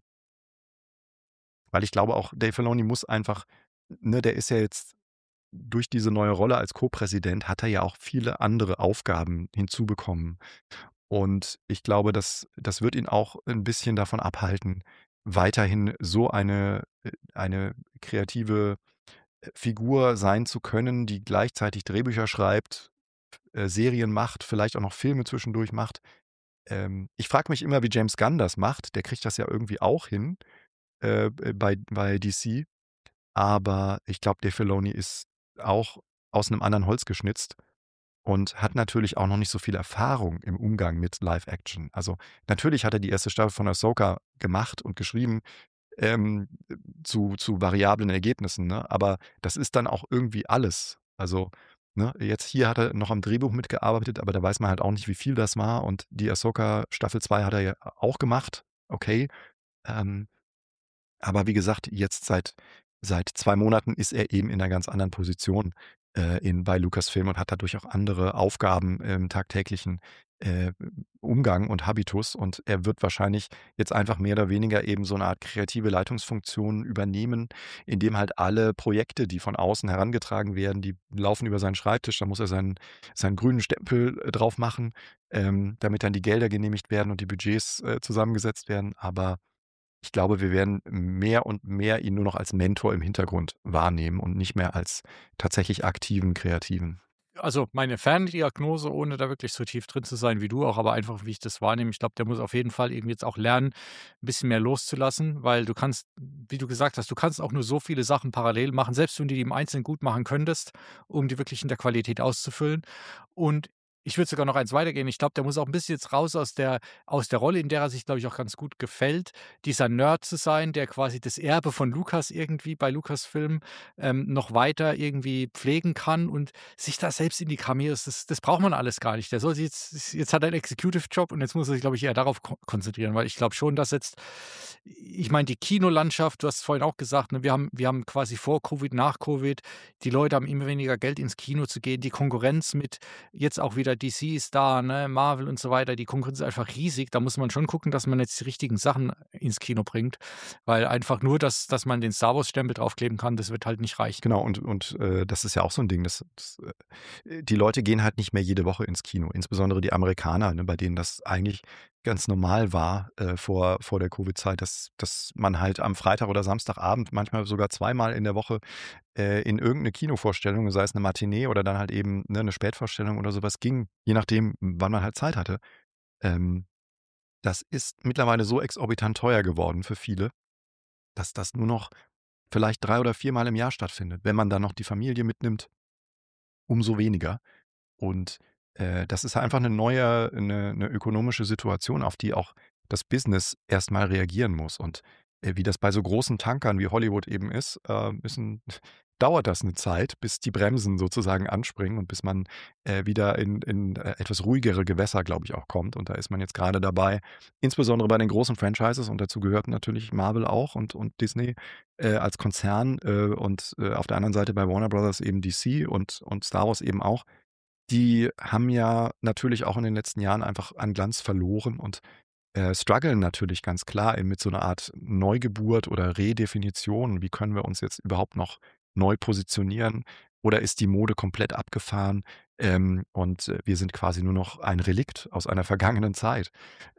Weil ich glaube auch, Dave Filoni muss einfach, ne, der ist ja jetzt durch diese neue Rolle als Co-Präsident, hat er ja auch viele andere Aufgaben hinzubekommen. Und ich glaube, das wird ihn auch ein bisschen davon abhalten, weiterhin so eine kreative, Figur sein zu können, die gleichzeitig Drehbücher schreibt, Serien macht, vielleicht auch noch Filme zwischendurch macht. Ich frage mich immer, wie James Gunn das macht. Der kriegt das ja irgendwie auch hin, bei DC. Aber ich glaube, Dave Filoni ist auch aus 'nem anderen Holz geschnitzt und hat natürlich auch noch nicht so viel Erfahrung im Umgang mit Live Action. Also, natürlich hat er die erste Staffel von Ahsoka gemacht und geschrieben, ähm, zu variablen Ergebnissen, ne? Aber das ist dann auch irgendwie alles. Also, ne, jetzt hier hat er noch am Drehbuch mitgearbeitet, aber da weiß man halt auch nicht, wie viel das war, und die Ahsoka Staffel 2 hat er ja auch gemacht, okay. Ähm aber wie gesagt, jetzt seit 2 Monaten ist er eben in 'ner ganz anderen Position, bei Lucasfilm, und hat dadurch auch andere Aufgaben im tagtäglichen, äh, Umgang und Habitus. Und er wird wahrscheinlich jetzt einfach mehr oder weniger eben so 'ne Art kreative Leitungsfunktion übernehmen, indem halt alle Projekte, die von außen herangetragen werden, die laufen über seinen Schreibtisch. Da muss er seinen grünen Stempel, drauf machen, damit dann die Gelder genehmigt werden und die Budgets, zusammengesetzt werden. Aber ich glaube, wir werden mehr und mehr ihn nur noch als Mentor im Hintergrund wahrnehmen und nicht mehr als tatsächlich aktiven Kreativen. Also, meine Ferndiagnose, ohne da wirklich so tief drin zu sein wie du auch, aber einfach, wie ich das wahrnehme. Ich glaube, der muss auf jeden Fall irgendwie jetzt auch lernen, 'n bisschen mehr loszulassen, weil du kannst, wie du gesagt hast, du kannst auch nur so viele Sachen parallel machen, selbst wenn du die im Einzelnen gut machen könntest, um die wirklich in der Qualität auszufüllen. Und ich würde sogar noch eins weitergehen. Ich glaube, der muss auch 'n bisschen jetzt raus aus der Rolle, in der er sich, glaube ich, auch ganz gut gefällt, dieser Nerd zu sein, der quasi das Erbe von Lukas irgendwie bei Lucasfilm, noch weiter irgendwie pflegen kann und sich da selbst in die Cameos, das braucht man alles gar nicht. Der soll sich jetzt hat er 'n Executive-Job und jetzt muss er sich, glaube ich, eher darauf konzentrieren, weil ich glaube schon, dass jetzt ich meine, die Kinolandschaft, du hast es vorhin auch gesagt, ne, wir haben quasi vor Covid, nach Covid, die Leute haben immer weniger Geld, ins Kino zu gehen. Die Konkurrenz mit jetzt auch wieder DC ist da, ne, Marvel und so weiter. Die Konkurrenz ist einfach riesig. Da muss man schon gucken, dass man jetzt die richtigen Sachen ins Kino bringt, weil einfach nur, dass man den Star-Wars-Stempel draufkleben kann, das wird halt nicht reichen. Genau, und das ist ja auch so 'n Ding, die Leute gehen halt nicht mehr jede Woche ins Kino, insbesondere die Amerikaner, ne, bei denen das eigentlich ganz normal war, vor der Covid-Zeit, dass man halt am Freitag oder Samstagabend, manchmal sogar zweimal in der Woche, in irgend 'ne Kinovorstellung, sei es 'ne Matinee oder dann halt eben, ne, 'ne Spätvorstellung oder so was ging, je nachdem, wann man halt Zeit hatte. Ähm, Das ist mittlerweile so exorbitant teuer geworden für viele, dass das nur noch vielleicht 3 oder viermal im Jahr stattfindet. Wenn man dann noch die Familie mitnimmt, umso weniger. Und, das ist einfach 'ne ökonomische Situation, auf die auch das Business erst mal reagieren muss. Und, wie das bei so großen Tankern wie Hollywood eben ist, dauert das 'ne Zeit, bis die Bremsen sozusagen anspringen und bis man, wieder in etwas ruhigere Gewässer, glaube ich, auch kommt. Und da ist man jetzt grade dabei, insbesondere bei den großen Franchises, und dazu gehört natürlich Marvel auch und Disney, als Konzern, und auf der anderen Seite bei Warner Brothers eben DC und Star Wars eben auch. Die haben ja natürlich auch in den letzten Jahren einfach an Glanz verloren und, struggeln natürlich ganz klar eben mit so 'ner Art Neugeburt oder Redefinition. Wie können wir uns jetzt überhaupt noch neu positionieren? Oder ist die Mode komplett abgefahren, und wir sind quasi nur noch ein Relikt aus einer vergangenen Zeit?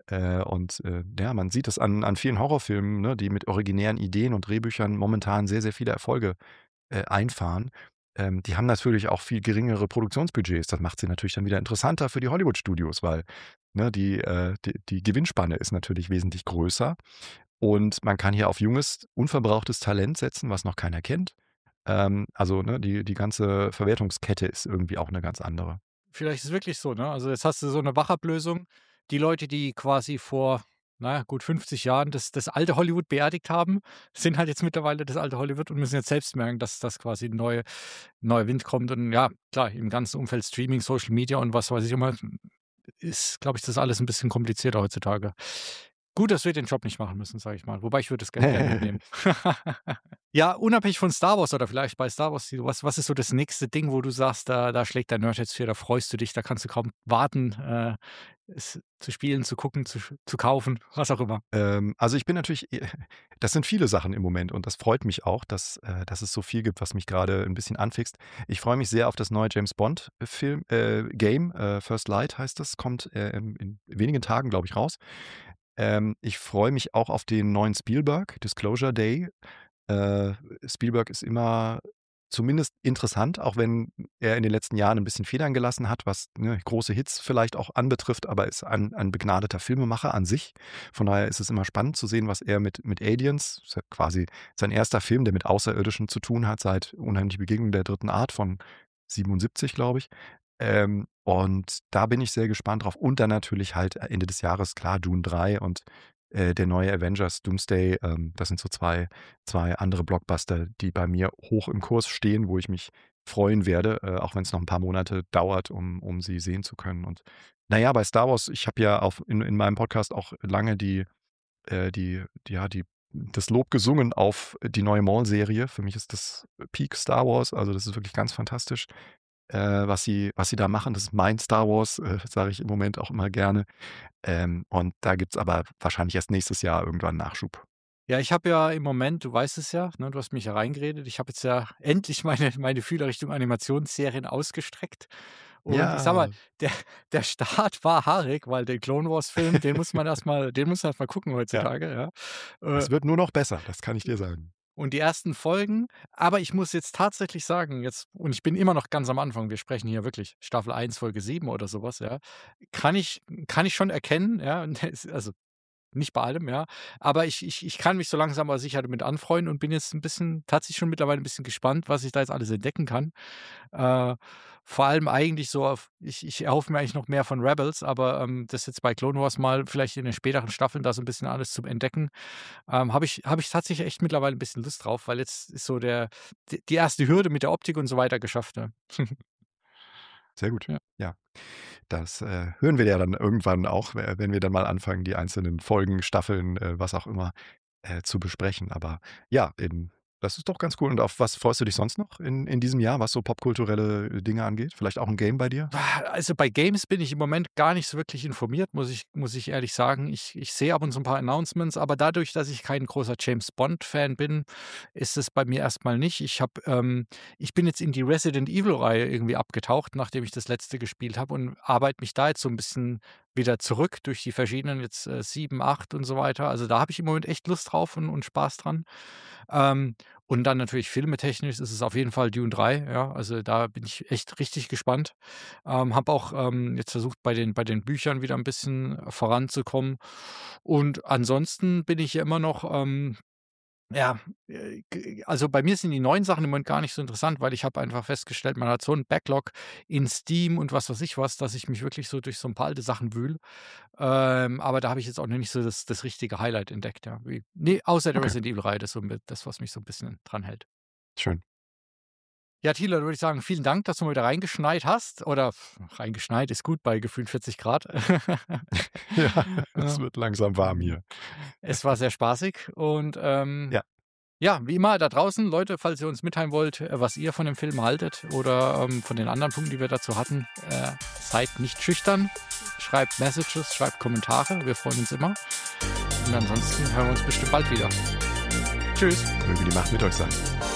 Ja, man sieht es an vielen Horrorfilmen, ne, die mit originären Ideen und Drehbüchern momentan sehr, sehr viele Erfolge einfahren. Die haben natürlich auch viel geringere Produktionsbudgets. Das macht sie natürlich dann wieder interessanter für die Hollywood-Studios, weil, ne, die Gewinnspanne ist natürlich wesentlich größer und man kann hier auf junges, unverbrauchtes Talent setzen, was noch keiner kennt. Also, ne, die ganze Verwertungskette ist irgendwie auch 'ne ganz andere. Vielleicht ist es wirklich so, ne? Also, jetzt hast du so 'ne Wachablösung. Die Leute, die quasi vor, na ja, gut 50 Jahren das alte Hollywood beerdigt haben, sind halt jetzt mittlerweile das alte Hollywood und müssen jetzt selbst merken, dass quasi 'n neuer Wind kommt. Und ja, klar, im ganzen Umfeld Streaming, Social Media und was weiß ich immer, ist, glaube ich, das alles 'n bisschen komplizierter heutzutage. Gut, dass wir den Job nicht machen müssen, sage ich mal. Wobei ich würde das Geld gerne mitnehmen. Ja, unabhängig von Star Wars oder vielleicht bei Star Wars, was ist so das nächste Ding, wo du sagst, da schlägt dein Nerd jetzt für, da freust du dich, da kannst du kaum warten, es zu spielen, zu gucken, zu kaufen, was auch immer. Also, ich bin natürlich das sind viele Sachen im Moment und das freut mich auch, dass es so viel gibt, was mich grade 'n bisschen anfixt. Ich freue mich sehr auf das neue James Bond Film Game, First Light heißt das, kommt, in wenigen Tagen, glaube ich, raus. Ich freue mich auch auf den neuen Spielberg, Disclosure Day. Äh, Spielberg ist immer zumindest interessant, auch wenn er in den letzten Jahren 'n bisschen Federn gelassen hat, was, ne, große Hits vielleicht auch anbetrifft, aber ist ein begnadeter Filmemacher an sich. Von daher ist es immer spannend zu sehen, was er mit Aliens, ist ja quasi sein erster Film, der mit Außerirdischen zu tun hat, seit Unheimliche Begegnung der dritten Art von 77, glaube ich. Und da bin ich sehr gespannt drauf. Und dann natürlich halt Ende des Jahres, klar, Dune 3 und, der neue Avengers Doomsday. Das sind so zwei andere Blockbuster, die bei mir hoch im Kurs stehen, wo ich mich freuen werde, auch wenn's noch 'n paar Monate dauert, um sie sehen zu können. Und na ja, bei Star Wars, ich habe ja in meinem Podcast auch lange das Lob gesungen auf die neue Maul-Serie. Für mich ist das Peak Star Wars, also, das ist wirklich ganz fantastisch, was sie da machen. Das ist mein Star Wars, sage ich im Moment auch immer gerne. Und da gibt's aber wahrscheinlich erst nächstes Jahr irgendwann Nachschub. Ja, ich habe ja im Moment, du weißt es ja, ne, du hast mich ja reingeredet. Ich habe jetzt ja endlich meine Fühler Richtung Animationsserien ausgestreckt. Und ich sage mal, Ja, der der Start war haarig, weil den Clone Wars Film, den muss man erst mal gucken ja. heutzutage, ja. Es Äh, wird nur noch besser, das kann ich dir sagen. Und die ersten Folgen, aber ich muss jetzt tatsächlich sagen, und ich bin immer noch ganz am Anfang, wir sprechen hier wirklich Staffel 1 Folge 7 oder sowas, ja, kann ich schon erkennen, ja, und es also, nicht bei allem, ja, aber ich kann mich so langsam aber sicher damit anfreunden und bin jetzt ein bisschen tatsächlich schon mittlerweile ein bisschen gespannt, was ich da jetzt alles entdecken kann. Äh, vor allem eigentlich so ich erhoffe mir eigentlich noch mehr von Rebels, aber, das jetzt bei Clone Wars mal vielleicht in den späteren Staffeln da so ein bisschen alles zu entdecken, habe ich tatsächlich echt mittlerweile ein bisschen Lust drauf, weil jetzt ist so die erste Hürde mit der Optik und so weiter geschafft, ja. Sehr gut. Ja. Ja, das, hören wir ja dann irgendwann auch, wenn wir dann mal anfangen, die einzelnen Folgen, Staffeln, was auch immer, zu besprechen. Aber ja, das ist doch ganz cool. Und auf was freust du dich sonst noch in diesem Jahr, was so popkulturelle Dinge angeht? Vielleicht auch ein Game bei dir? Also, bei Games bin ich im Moment gar nicht so wirklich informiert, muss ich ehrlich sagen. Ich sehe ab und zu 'n paar Announcements, aber dadurch, dass ich kein großer James-Bond-Fan bin, ist es bei mir erstmal nicht. Ich bin jetzt in die Resident Evil-Reihe irgendwie abgetaucht, nachdem ich das letzte gespielt habe und arbeite mich da jetzt so ein bisschen wieder zurück durch die verschiedenen jetzt, 7, 8 und so weiter. Also, da habe ich im Moment echt Lust drauf und Spaß dran. Ähm, und dann natürlich filmetechnisch ist es auf jeden Fall Dune 3, ja. Also, da bin ich echt richtig gespannt. Habe auch, jetzt versucht, bei den Büchern wieder ein bisschen voranzukommen. Und ansonsten bin ich ja immer noch, ja, also, bei mir sind die neuen Sachen im Moment gar nicht so interessant, weil ich habe einfach festgestellt, man hat so 'n Backlog in Steam und was weiß ich was, dass ich mich wirklich so durch so ein paar alte Sachen wühle. Aber da habe ich jetzt auch noch nicht so das richtige Highlight entdeckt, ja. Außer der Okay, Resident Evil-Reihe, das ist so mit das, was mich so ein bisschen dran hält. schön. Ja, Thilo, dann würde ich sagen, vielen Dank, dass du mal wieder reingeschneit hast oder reingeschneit ist gut bei gefühlt 40 Grad. Ja, es Ja, wird langsam warm hier. es war sehr spaßig und, Ja, ja, wie immer da draußen, Leute, falls ihr uns mitteilen wollt, was ihr von dem Film haltet oder, von den anderen Punkten, die wir dazu hatten, seid nicht schüchtern, schreibt Messages, schreibt Kommentare, wir freuen uns immer. Und ansonsten hören wir uns bestimmt bald wieder. Tschüss. möge die Macht mit euch sein.